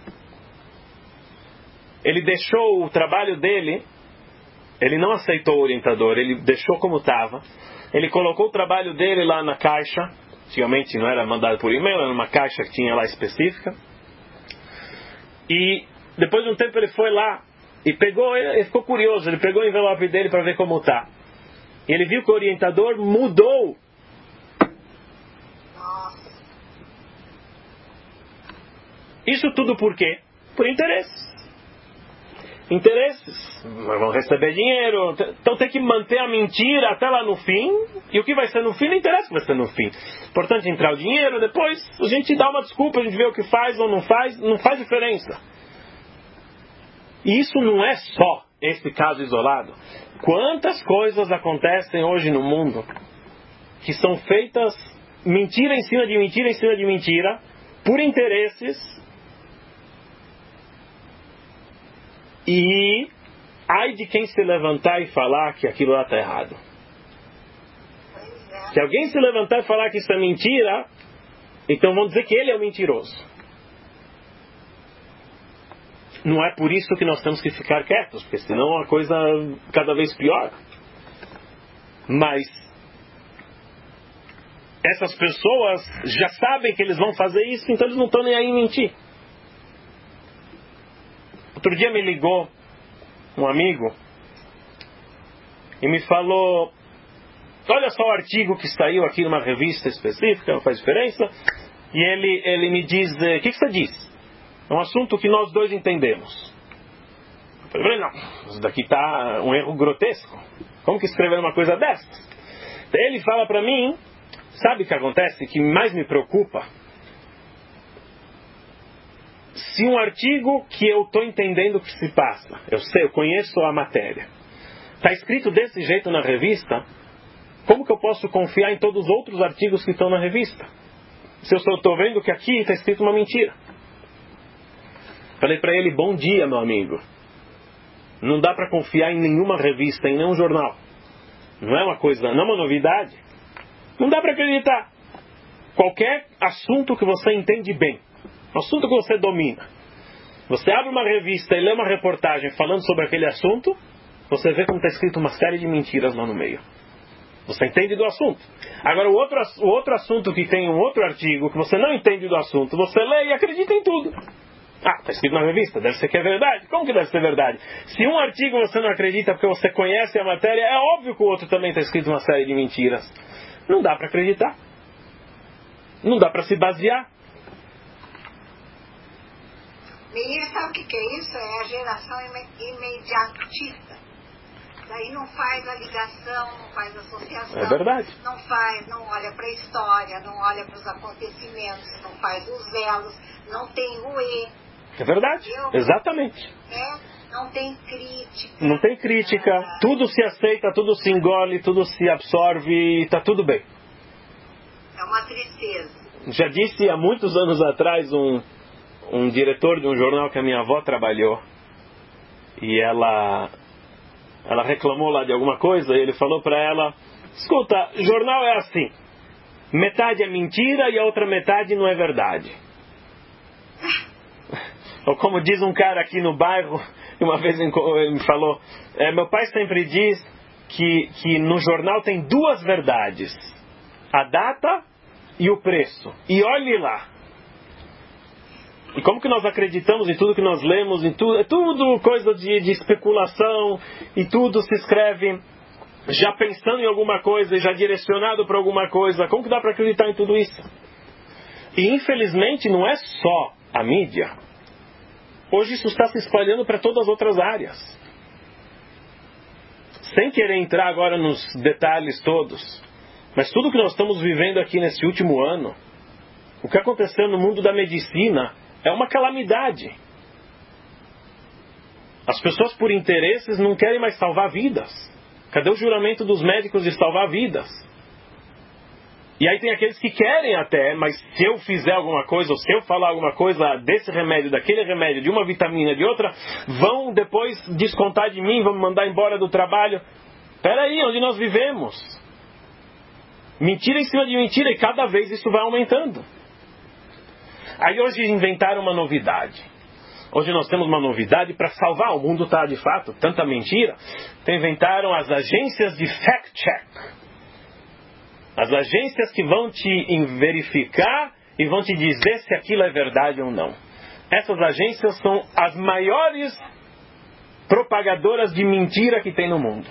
Ele deixou o trabalho dele. Ele não aceitou o orientador. Ele deixou como estava. Ele colocou o trabalho dele lá na caixa. Antigamente não era mandado por e-mail. Era uma caixa que tinha lá específica. E depois de um tempo ele foi lá. E pegou, ele ficou curioso. Ele pegou o envelope dele para ver como está. E ele viu que o orientador mudou. Isso tudo por quê? Por interesses. Interesses. Vão receber dinheiro. Então tem que manter a mentira até lá no fim. E o que vai ser no fim não interessa o que vai ser no fim. Importante entrar o dinheiro. Depois a gente dá uma desculpa. A gente vê o que faz ou não faz. Não faz diferença. E isso não é só esse caso isolado. Quantas coisas acontecem hoje no mundo que são feitas mentira em cima de mentira em cima de mentira por interesses. E ai de quem se levantar e falar que aquilo lá está errado. Se alguém se levantar e falar que isso é mentira, então vão dizer que ele é o mentiroso. Não é por isso que nós temos que ficar quietos, porque senão a coisa cada vez pior. Mas essas pessoas já sabem que eles vão fazer isso, então eles não estão nem aí em mentir. Outro dia me ligou um amigo e me falou: olha só o artigo que saiu aqui numa revista específica, não faz diferença. E ele, ele me diz: o que, que você diz? É um assunto que nós dois entendemos. Eu falei: não, isso daqui está um erro grotesco. Como que escrever uma coisa dessas? Daí ele fala para mim: sabe o que acontece? Que mais me preocupa? Se um artigo que eu estou entendendo o que se passa, eu sei, eu conheço a matéria, está escrito desse jeito na revista, como que eu posso confiar em todos os outros artigos que estão na revista? Se eu só estou vendo que aqui está escrito uma mentira. Falei para ele, bom dia, meu amigo. Não dá para confiar em nenhuma revista, em nenhum jornal. Não é uma coisa, não é uma novidade. Não dá para acreditar. Qualquer assunto que você entende bem, assunto que você domina, você abre uma revista e lê uma reportagem falando sobre aquele assunto, você vê como está escrito uma série de mentiras lá no meio. Você entende do assunto. Agora, o outro, o outro assunto que tem um outro artigo que você não entende do assunto, você lê e acredita em tudo. Ah, está escrito na revista, deve ser que é verdade. Como que deve ser verdade? Se um artigo você não acredita porque você conhece a matéria, é óbvio que o outro também está escrito uma série de mentiras. Não dá para acreditar. Não dá para se basear. Menina, sabe o que, que é isso? É a geração imediatista. Daí não faz a ligação, não faz a associação. É verdade. Não faz, não olha para a história, não olha para os acontecimentos, não faz os elos, não tem o E. É verdade, entendeu? Exatamente. É, não tem crítica. Não tem crítica, ah, tudo se aceita, tudo se engole, tudo se absorve e está tudo bem. É uma tristeza. Já disse há muitos anos atrás um, um diretor de um jornal que a minha avó trabalhou. E ela, ela reclamou lá de alguma coisa e ele falou para ela, escuta, jornal é assim, metade é mentira e a outra metade não é verdade. Ou como diz um cara aqui no bairro, uma vez ele me falou, é, meu pai sempre diz que, que no jornal tem duas verdades, a data e o preço. E olhe lá. E como que nós acreditamos em tudo que nós lemos, em tudo, é tudo coisa de, de especulação, e tudo se escreve já pensando em alguma coisa, já direcionado para alguma coisa. Como que dá para acreditar em tudo isso? E infelizmente não é só a mídia. Hoje isso está se espalhando para todas as outras áreas. Sem querer entrar agora nos detalhes todos, mas tudo que nós estamos vivendo aqui nesse último ano, o que aconteceu no mundo da medicina é uma calamidade. As pessoas por interesses não querem mais salvar vidas. Cadê o juramento dos médicos de salvar vidas? E aí tem aqueles que querem até, mas se eu fizer alguma coisa, ou se eu falar alguma coisa desse remédio, daquele remédio, de uma vitamina, de outra, vão depois descontar de mim, vão me mandar embora do trabalho. Espera aí, onde nós vivemos? Mentira em cima de mentira, e cada vez isso vai aumentando. Aí hoje inventaram uma novidade. Hoje nós temos uma novidade para salvar. O mundo está de fato tanta mentira. Então inventaram as agências de fact-check. As agências que vão te verificar e vão te dizer se aquilo é verdade ou não. Essas agências são as maiores propagadoras de mentira que tem no mundo.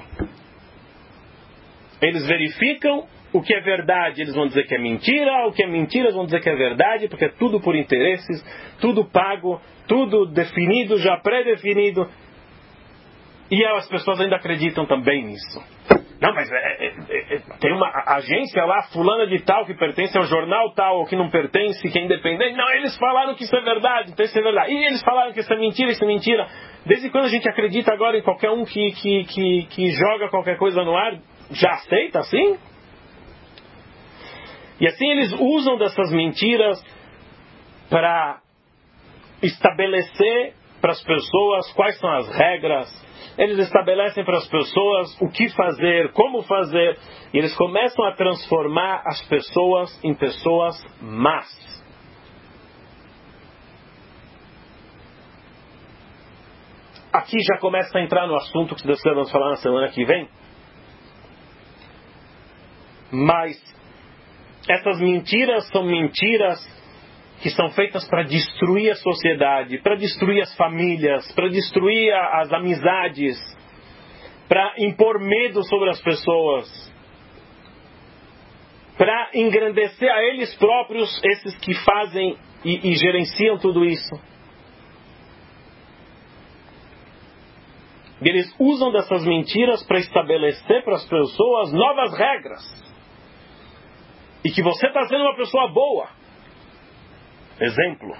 Eles verificam o que é verdade, eles vão dizer que é mentira, o que é mentira, eles vão dizer que é verdade, porque é tudo por interesses, tudo pago, tudo definido, já pré-definido. E as pessoas ainda acreditam também nisso. Não, mas é, é, é, tem uma agência lá, fulana de tal, que pertence ao jornal tal, ou que não pertence, que é independente. Não, eles falaram que isso é verdade, então isso é verdade. E eles falaram que isso é mentira, isso é mentira. Desde quando a gente acredita agora em qualquer um que, que, que, que joga qualquer coisa no ar, já aceita assim? E assim eles usam dessas mentiras para estabelecer para as pessoas quais são as regras. Eles estabelecem para as pessoas o que fazer, como fazer. E eles começam a transformar as pessoas em pessoas más. Aqui já começa a entrar no assunto que Deus quer vamos falar na semana que vem. Mas essas mentiras são mentiras que são feitas para destruir a sociedade, para destruir as famílias, para destruir as amizades, para impor medo sobre as pessoas, para engrandecer a eles próprios, esses que fazem e, e gerenciam tudo isso. E eles usam dessas mentiras para estabelecer para as pessoas novas regras. E que você está sendo uma pessoa boa. Exemplo.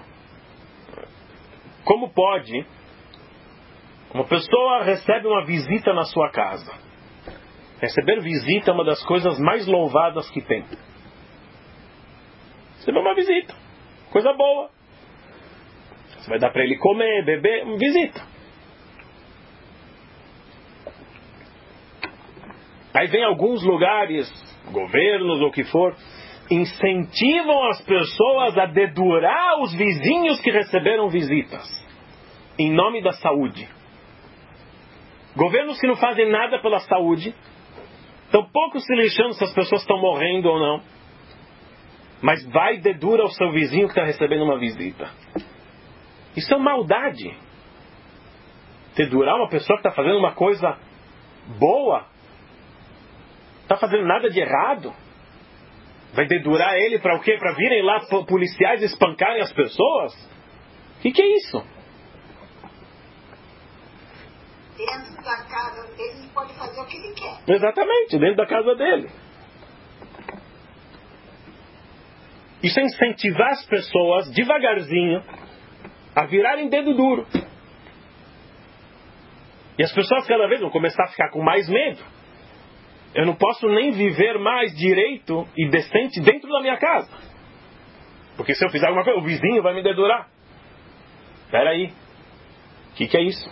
Como pode uma pessoa recebe uma visita na sua casa? Receber visita é uma das coisas mais louvadas que tem. Receber uma visita. Coisa boa. Você vai dar para ele comer, beber, visita. Aí vem alguns lugares, governos ou o que for, incentivam as pessoas a dedurar os vizinhos que receberam visitas, em nome da saúde. Governos que não fazem nada pela saúde, estão pouco se lixando se as pessoas estão morrendo ou não, mas vai e dedura o seu vizinho que está recebendo uma visita. Isso é maldade. Dedurar uma pessoa que está fazendo uma coisa boa, está fazendo nada de errado. Vai dedurar ele para o quê? Para virem lá policiais espancarem as pessoas? O que, que é isso? Dentro da casa dele, ele pode fazer o que ele quer. Exatamente, dentro da casa dele. Isso é incentivar as pessoas, devagarzinho, a virarem dedo duro. E as pessoas cada vez vão começar a ficar com mais medo. Eu não posso nem viver mais direito e decente dentro da minha casa. Porque se eu fizer alguma coisa, o vizinho vai me dedurar. Espera aí. O que, que é isso?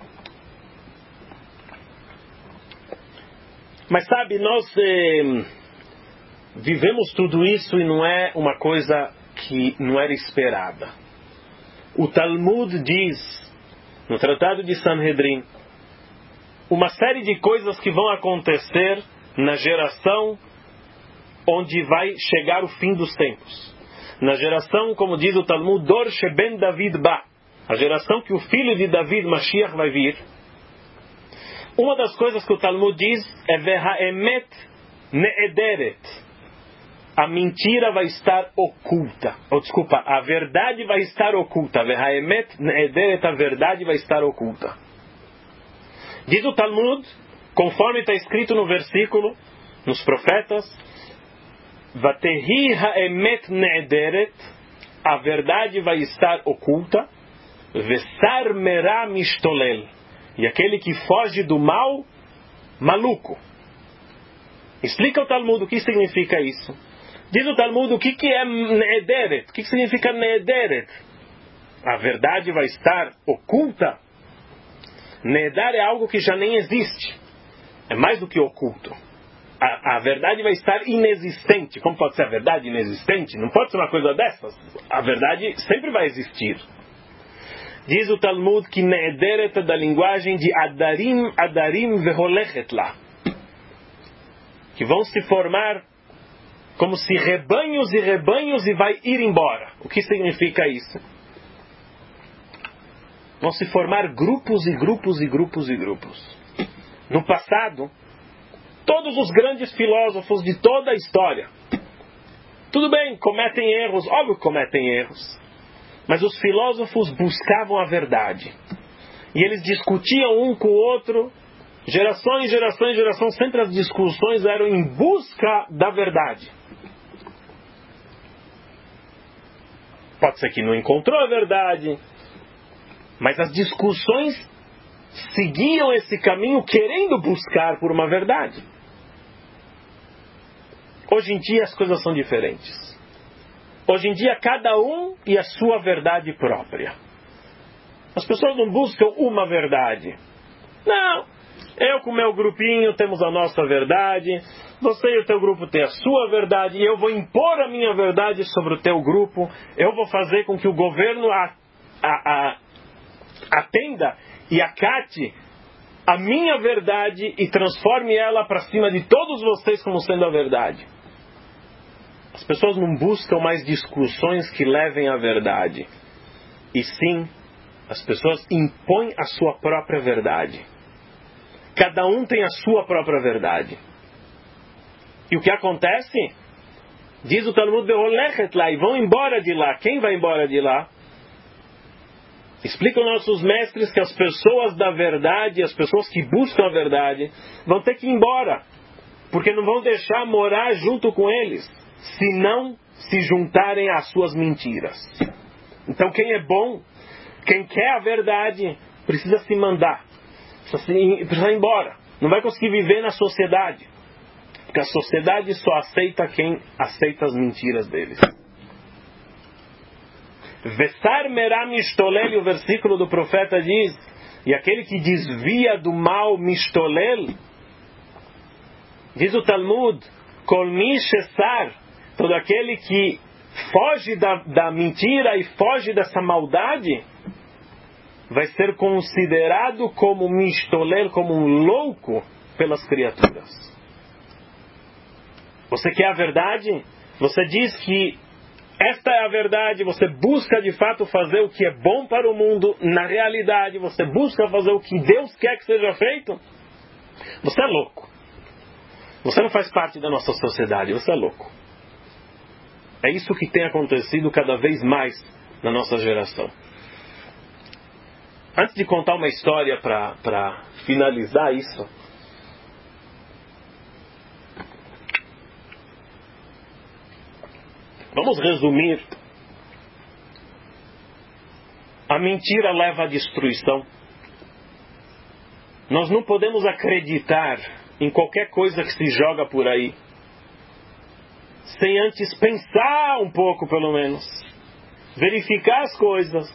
Mas sabe, nós eh, vivemos tudo isso e não é uma coisa que não era esperada. O Talmud diz, no Tratado de Sanhedrin, uma série de coisas que vão acontecer na geração onde vai chegar o fim dos tempos. Na geração, como diz o Talmud, Dor Sheben David Ba, a geração que o filho de David, Mashiach, vai vir. Uma das coisas que o Talmud diz é Vehaemet Neederet. A mentira vai estar oculta. Ou, desculpa, a verdade vai estar oculta. Vehaemet Neederet, a verdade vai estar oculta. Diz o Talmud, conforme está escrito no versículo, nos profetas, Vatehi haemet ne'ederet, a verdade vai estar oculta, Vesar merá mishtolel, e aquele que foge do mal, maluco. Explica o Talmud o que significa isso. Diz o Talmud o que, que é ne'ederet, o que significa ne'ederet. A verdade vai estar oculta. Nedar é algo que já nem existe. É mais do que oculto. A, a verdade vai estar inexistente. Como pode ser a verdade inexistente? Não pode ser uma coisa dessas. A verdade sempre vai existir. Diz o Talmud que Ne'ederet é da linguagem de Adarim, Adarim veholechet lá. Que vão se formar como se rebanhos e rebanhos e vai ir embora. O que significa isso? Vão se formar grupos e grupos e grupos e grupos. No passado, todos os grandes filósofos de toda a história, tudo bem, cometem erros, óbvio que cometem erros, mas os filósofos buscavam a verdade. E eles discutiam um com o outro, gerações, gerações, gerações, sempre as discussões eram em busca da verdade. Pode ser que não encontrou a verdade, mas as discussões seguiam esse caminho querendo buscar por uma verdade. Hoje em dia as coisas são diferentes. Hoje em dia cada um e a sua verdade própria. As pessoas não buscam uma verdade. Não, eu com o meu grupinho temos a nossa verdade, você e o teu grupo têm a sua verdade, e eu vou impor a minha verdade sobre o teu grupo, eu vou fazer com que o governo a, a, a, atenda e acate a minha verdade e transforme ela para cima de todos vocês como sendo a verdade. As pessoas não buscam mais discussões que levem à verdade, e sim, as pessoas impõem a sua própria verdade. Cada um tem a sua própria verdade. E o que acontece? Diz o Talmud, e vão embora de lá. Quem vai embora de lá? Explicam nossos mestres que as pessoas da verdade, as pessoas que buscam a verdade, vão ter que ir embora. Porque não vão deixar morar junto com eles, se não se juntarem às suas mentiras. Então quem é bom, quem quer a verdade, precisa se mandar. Precisa ir embora. Não vai conseguir viver na sociedade. Porque a sociedade só aceita quem aceita as mentiras deles. Vesar merá mistolel, o versículo do profeta diz, e aquele que desvia do mal mistolel, diz o Talmud, kol mi shesar, todo aquele que foge da, da mentira e foge dessa maldade, vai ser considerado como mistolel, como um louco pelas criaturas. Você quer a verdade? Você diz que esta é a verdade, você busca de fato fazer o que é bom para o mundo, na realidade você busca fazer o que Deus quer que seja feito, você é louco. Você não faz parte da nossa sociedade, você é louco. É isso que tem acontecido cada vez mais na nossa geração. Antes de contar uma história para finalizar isso, vamos resumir. A mentira leva à destruição. Nós não podemos acreditar em qualquer coisa que se joga por aí, sem antes pensar um pouco, pelo menos. Verificar as coisas.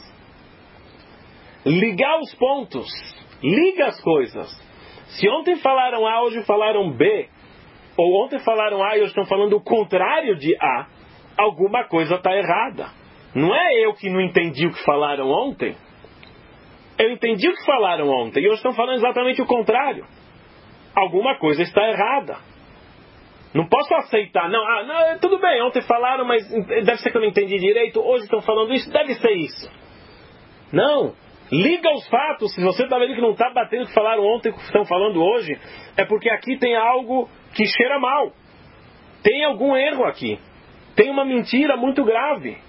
Ligar os pontos. Liga as coisas. Se ontem falaram A, hoje falaram B, ou ontem falaram A e hoje estão falando o contrário de A, alguma coisa está errada. Não é eu que não entendi o que falaram ontem. Eu entendi o que falaram ontem e hoje estão falando exatamente o contrário. Alguma coisa está errada. Não posso aceitar. Não, ah, não, tudo bem, ontem falaram, mas deve ser que eu não entendi direito. Hoje estão falando isso, deve ser isso. Não. Liga os fatos. Se você está vendo que não está batendo o que falaram ontem e o que estão falando hoje, é porque aqui tem algo que cheira mal. Tem algum erro aqui. Tem uma mentira muito grave.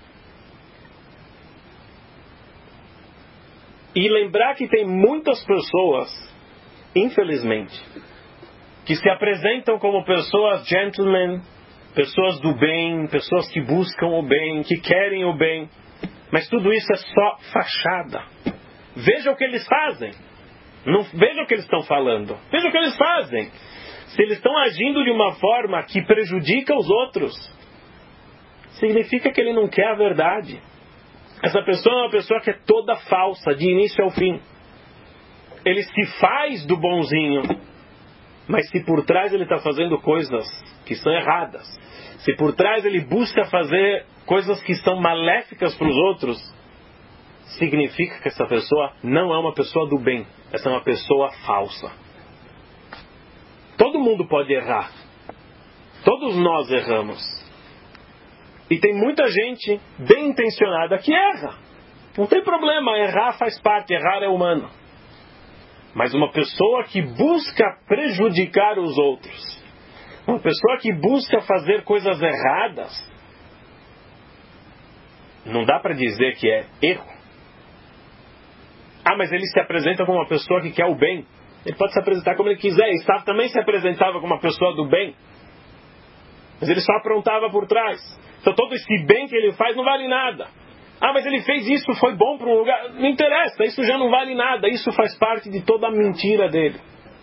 E lembrar que tem muitas pessoas, infelizmente, que se apresentam como pessoas gentlemen, pessoas do bem, pessoas que buscam o bem, que querem o bem. Mas tudo isso é só fachada. Veja o que eles fazem. Não veja o que eles estão falando. Veja o que eles fazem. Se eles estão agindo de uma forma que prejudica os outros, significa que ele não quer a verdade. Essa pessoa é uma pessoa que é toda falsa, de início ao fim. Ele se faz do bonzinho, mas se por trás ele está fazendo coisas que são erradas, se por trás ele busca fazer coisas que são maléficas para os outros, significa que essa pessoa não é uma pessoa do bem. Essa é uma pessoa falsa. Todo mundo pode errar. Todos nós erramos. E tem muita gente bem intencionada que erra. Não tem problema, errar faz parte, errar é humano. Mas uma pessoa que busca prejudicar os outros, uma pessoa que busca fazer coisas erradas, não dá para dizer que é erro. Ah, mas ele se apresenta como uma pessoa que quer o bem. Ele pode se apresentar como ele quiser. Esaú também se apresentava como uma pessoa do bem. Mas ele só aprontava por trás. Então todo esse bem que ele faz não vale nada. Ah, mas ele fez isso, foi bom para um lugar. Não interessa, isso já não vale nada. Isso faz parte de toda a mentira dele.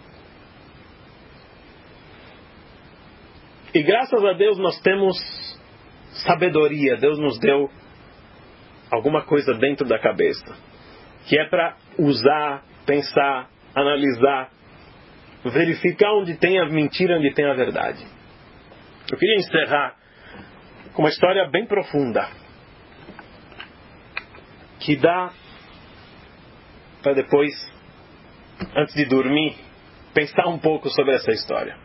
E graças a Deus nós temos sabedoria. Deus nos deu alguma coisa dentro da cabeça, que é para usar, pensar, analisar, verificar onde tem a mentira, onde tem a verdade. Eu queria encerrar com uma história bem profunda, que dá para depois, antes de dormir, pensar um pouco sobre essa história.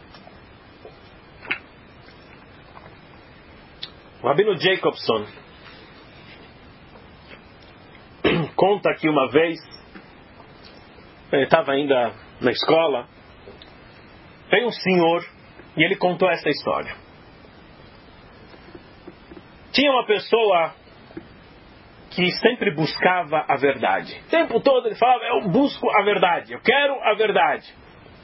O Rabino Jacobson conta que uma vez, ele estava ainda na escola, veio um senhor e ele contou essa história. Tinha uma pessoa que sempre buscava a verdade. O tempo todo ele falava, eu busco a verdade, eu quero a verdade.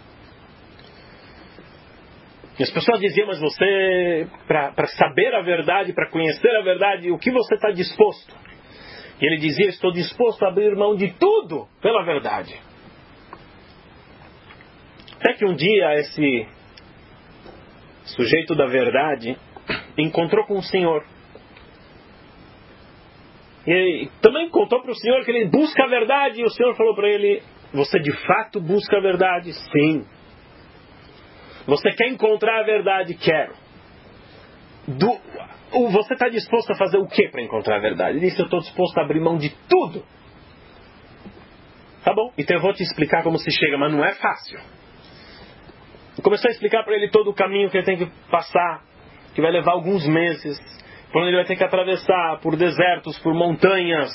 E as pessoas diziam, mas você, para saber a verdade, para conhecer a verdade, o que você está disposto? E ele dizia, estou disposto a abrir mão de tudo pela verdade. Até que um dia esse sujeito da verdade encontrou com um senhor. E também contou para o Senhor que ele busca a verdade. E o Senhor falou para ele: você de fato busca a verdade? Sim. Você quer encontrar a verdade? Quero. Do, você está disposto a fazer o que para encontrar a verdade? Ele disse: eu estou disposto a abrir mão de tudo. Tá bom, então eu vou te explicar como se chega, mas não é fácil. Começou a explicar para ele todo o caminho que ele tem que passar, que vai levar alguns meses, por onde ele vai ter que atravessar, por desertos, por montanhas,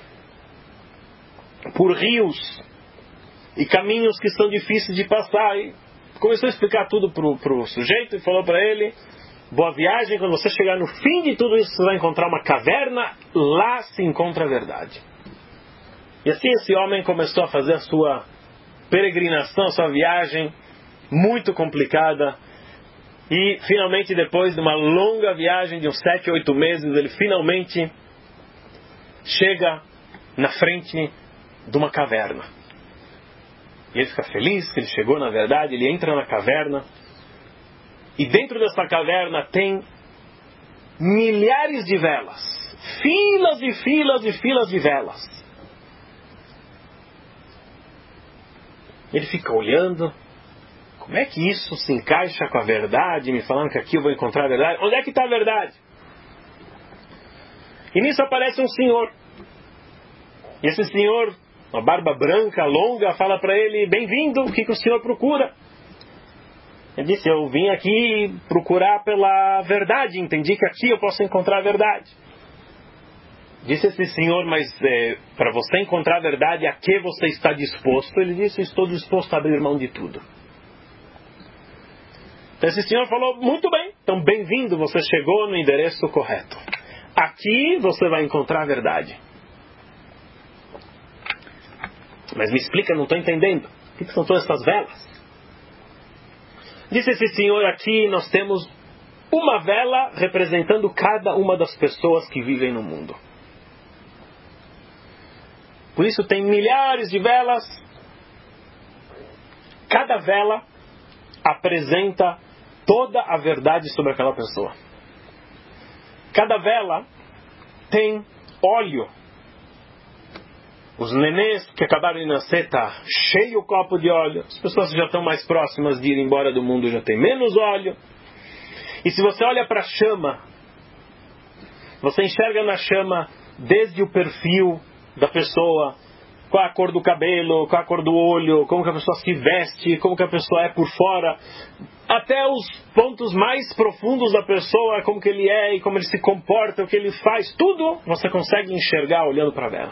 por rios, e caminhos que são difíceis de passar. E começou a explicar tudo para o sujeito e falou para ele: boa viagem, quando você chegar no fim de tudo isso, você vai encontrar uma caverna, lá se encontra a verdade. E assim esse homem começou a fazer a sua peregrinação, a sua viagem, muito complicada. E finalmente, depois de uma longa viagem de uns sete, oito meses, ele finalmente chega na frente de uma caverna. E ele fica feliz que ele chegou, na verdade. Ele entra na caverna. E dentro dessa caverna tem milhares de velas. Filas e filas e filas de velas. Ele fica olhando. Como é que isso se encaixa com a verdade? Me falando que aqui eu vou encontrar a verdade. Onde é que está a verdade? E nisso aparece um senhor. E esse senhor, uma barba branca, longa, fala para ele: bem-vindo, o que, que o senhor procura? Ele disse: eu vim aqui procurar pela verdade. Entendi que aqui eu posso encontrar a verdade. Disse esse senhor: mas é, para você encontrar a verdade, a que você está disposto? Ele disse: estou disposto a abrir mão de tudo. Então esse senhor falou: muito bem, então bem-vindo, você chegou no endereço correto. Aqui você vai encontrar a verdade. Mas me explica, não estou entendendo. O que são todas essas velas? Disse esse senhor: aqui nós temos uma vela representando cada uma das pessoas que vivem no mundo. Por isso tem milhares de velas. Cada vela apresenta toda a verdade sobre aquela pessoa. Cada vela tem óleo. Os nenês que acabaram de nascer, está cheio o copo de óleo. As pessoas que já estão mais próximas de ir embora do mundo já tem menos óleo. E se você olha para a chama, você enxerga na chama desde o perfil da pessoa, qual é a cor do cabelo, qual é a cor do olho, como que a pessoa se veste, como que a pessoa é por fora, até os pontos mais profundos da pessoa, como que ele é e como ele se comporta, o que ele faz, tudo você consegue enxergar olhando para a vela.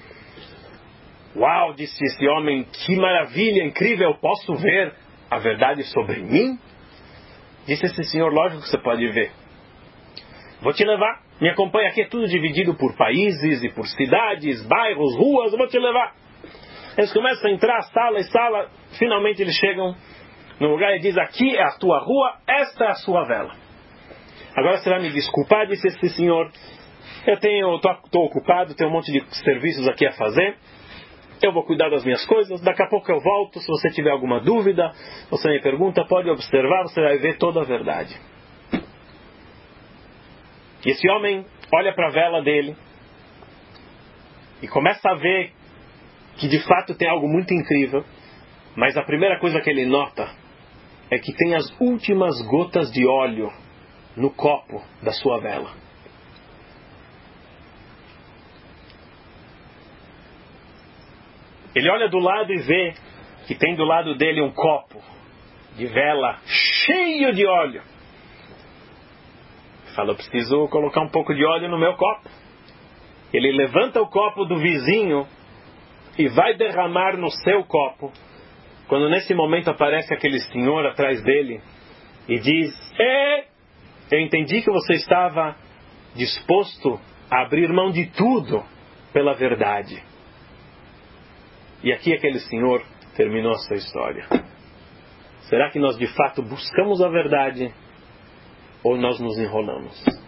Uau, disse esse homem, que maravilha, incrível, eu posso ver a verdade sobre mim? Disse esse senhor: lógico que você pode ver. Vou te levar, me acompanha, aqui é tudo dividido por países e por cidades, bairros, ruas, eu vou te levar. Eles começam a entrar, sala e sala, finalmente eles chegam no lugar e diz: aqui é a tua rua, esta é a sua vela. Agora você vai me desculpar, disse esse senhor, eu tenho, estou ocupado, tenho um monte de serviços aqui a fazer, eu vou cuidar das minhas coisas, daqui a pouco eu volto, se você tiver alguma dúvida, você me pergunta, pode observar, você vai ver toda a verdade. E esse homem olha para a vela dele e começa a ver que de fato tem algo muito incrível, mas a primeira coisa que ele nota é que tem as últimas gotas de óleo no copo da sua vela. Ele olha do lado e vê que tem do lado dele um copo de vela cheio de óleo. Fala: eu preciso colocar um pouco de óleo no meu copo. Ele levanta o copo do vizinho e vai derramar no seu copo. Quando nesse momento aparece aquele senhor atrás dele e diz: é, eu entendi que você estava disposto a abrir mão de tudo pela verdade. E aqui aquele senhor terminou a sua história. Será que nós de fato buscamos a verdade ou nós nos enrolamos?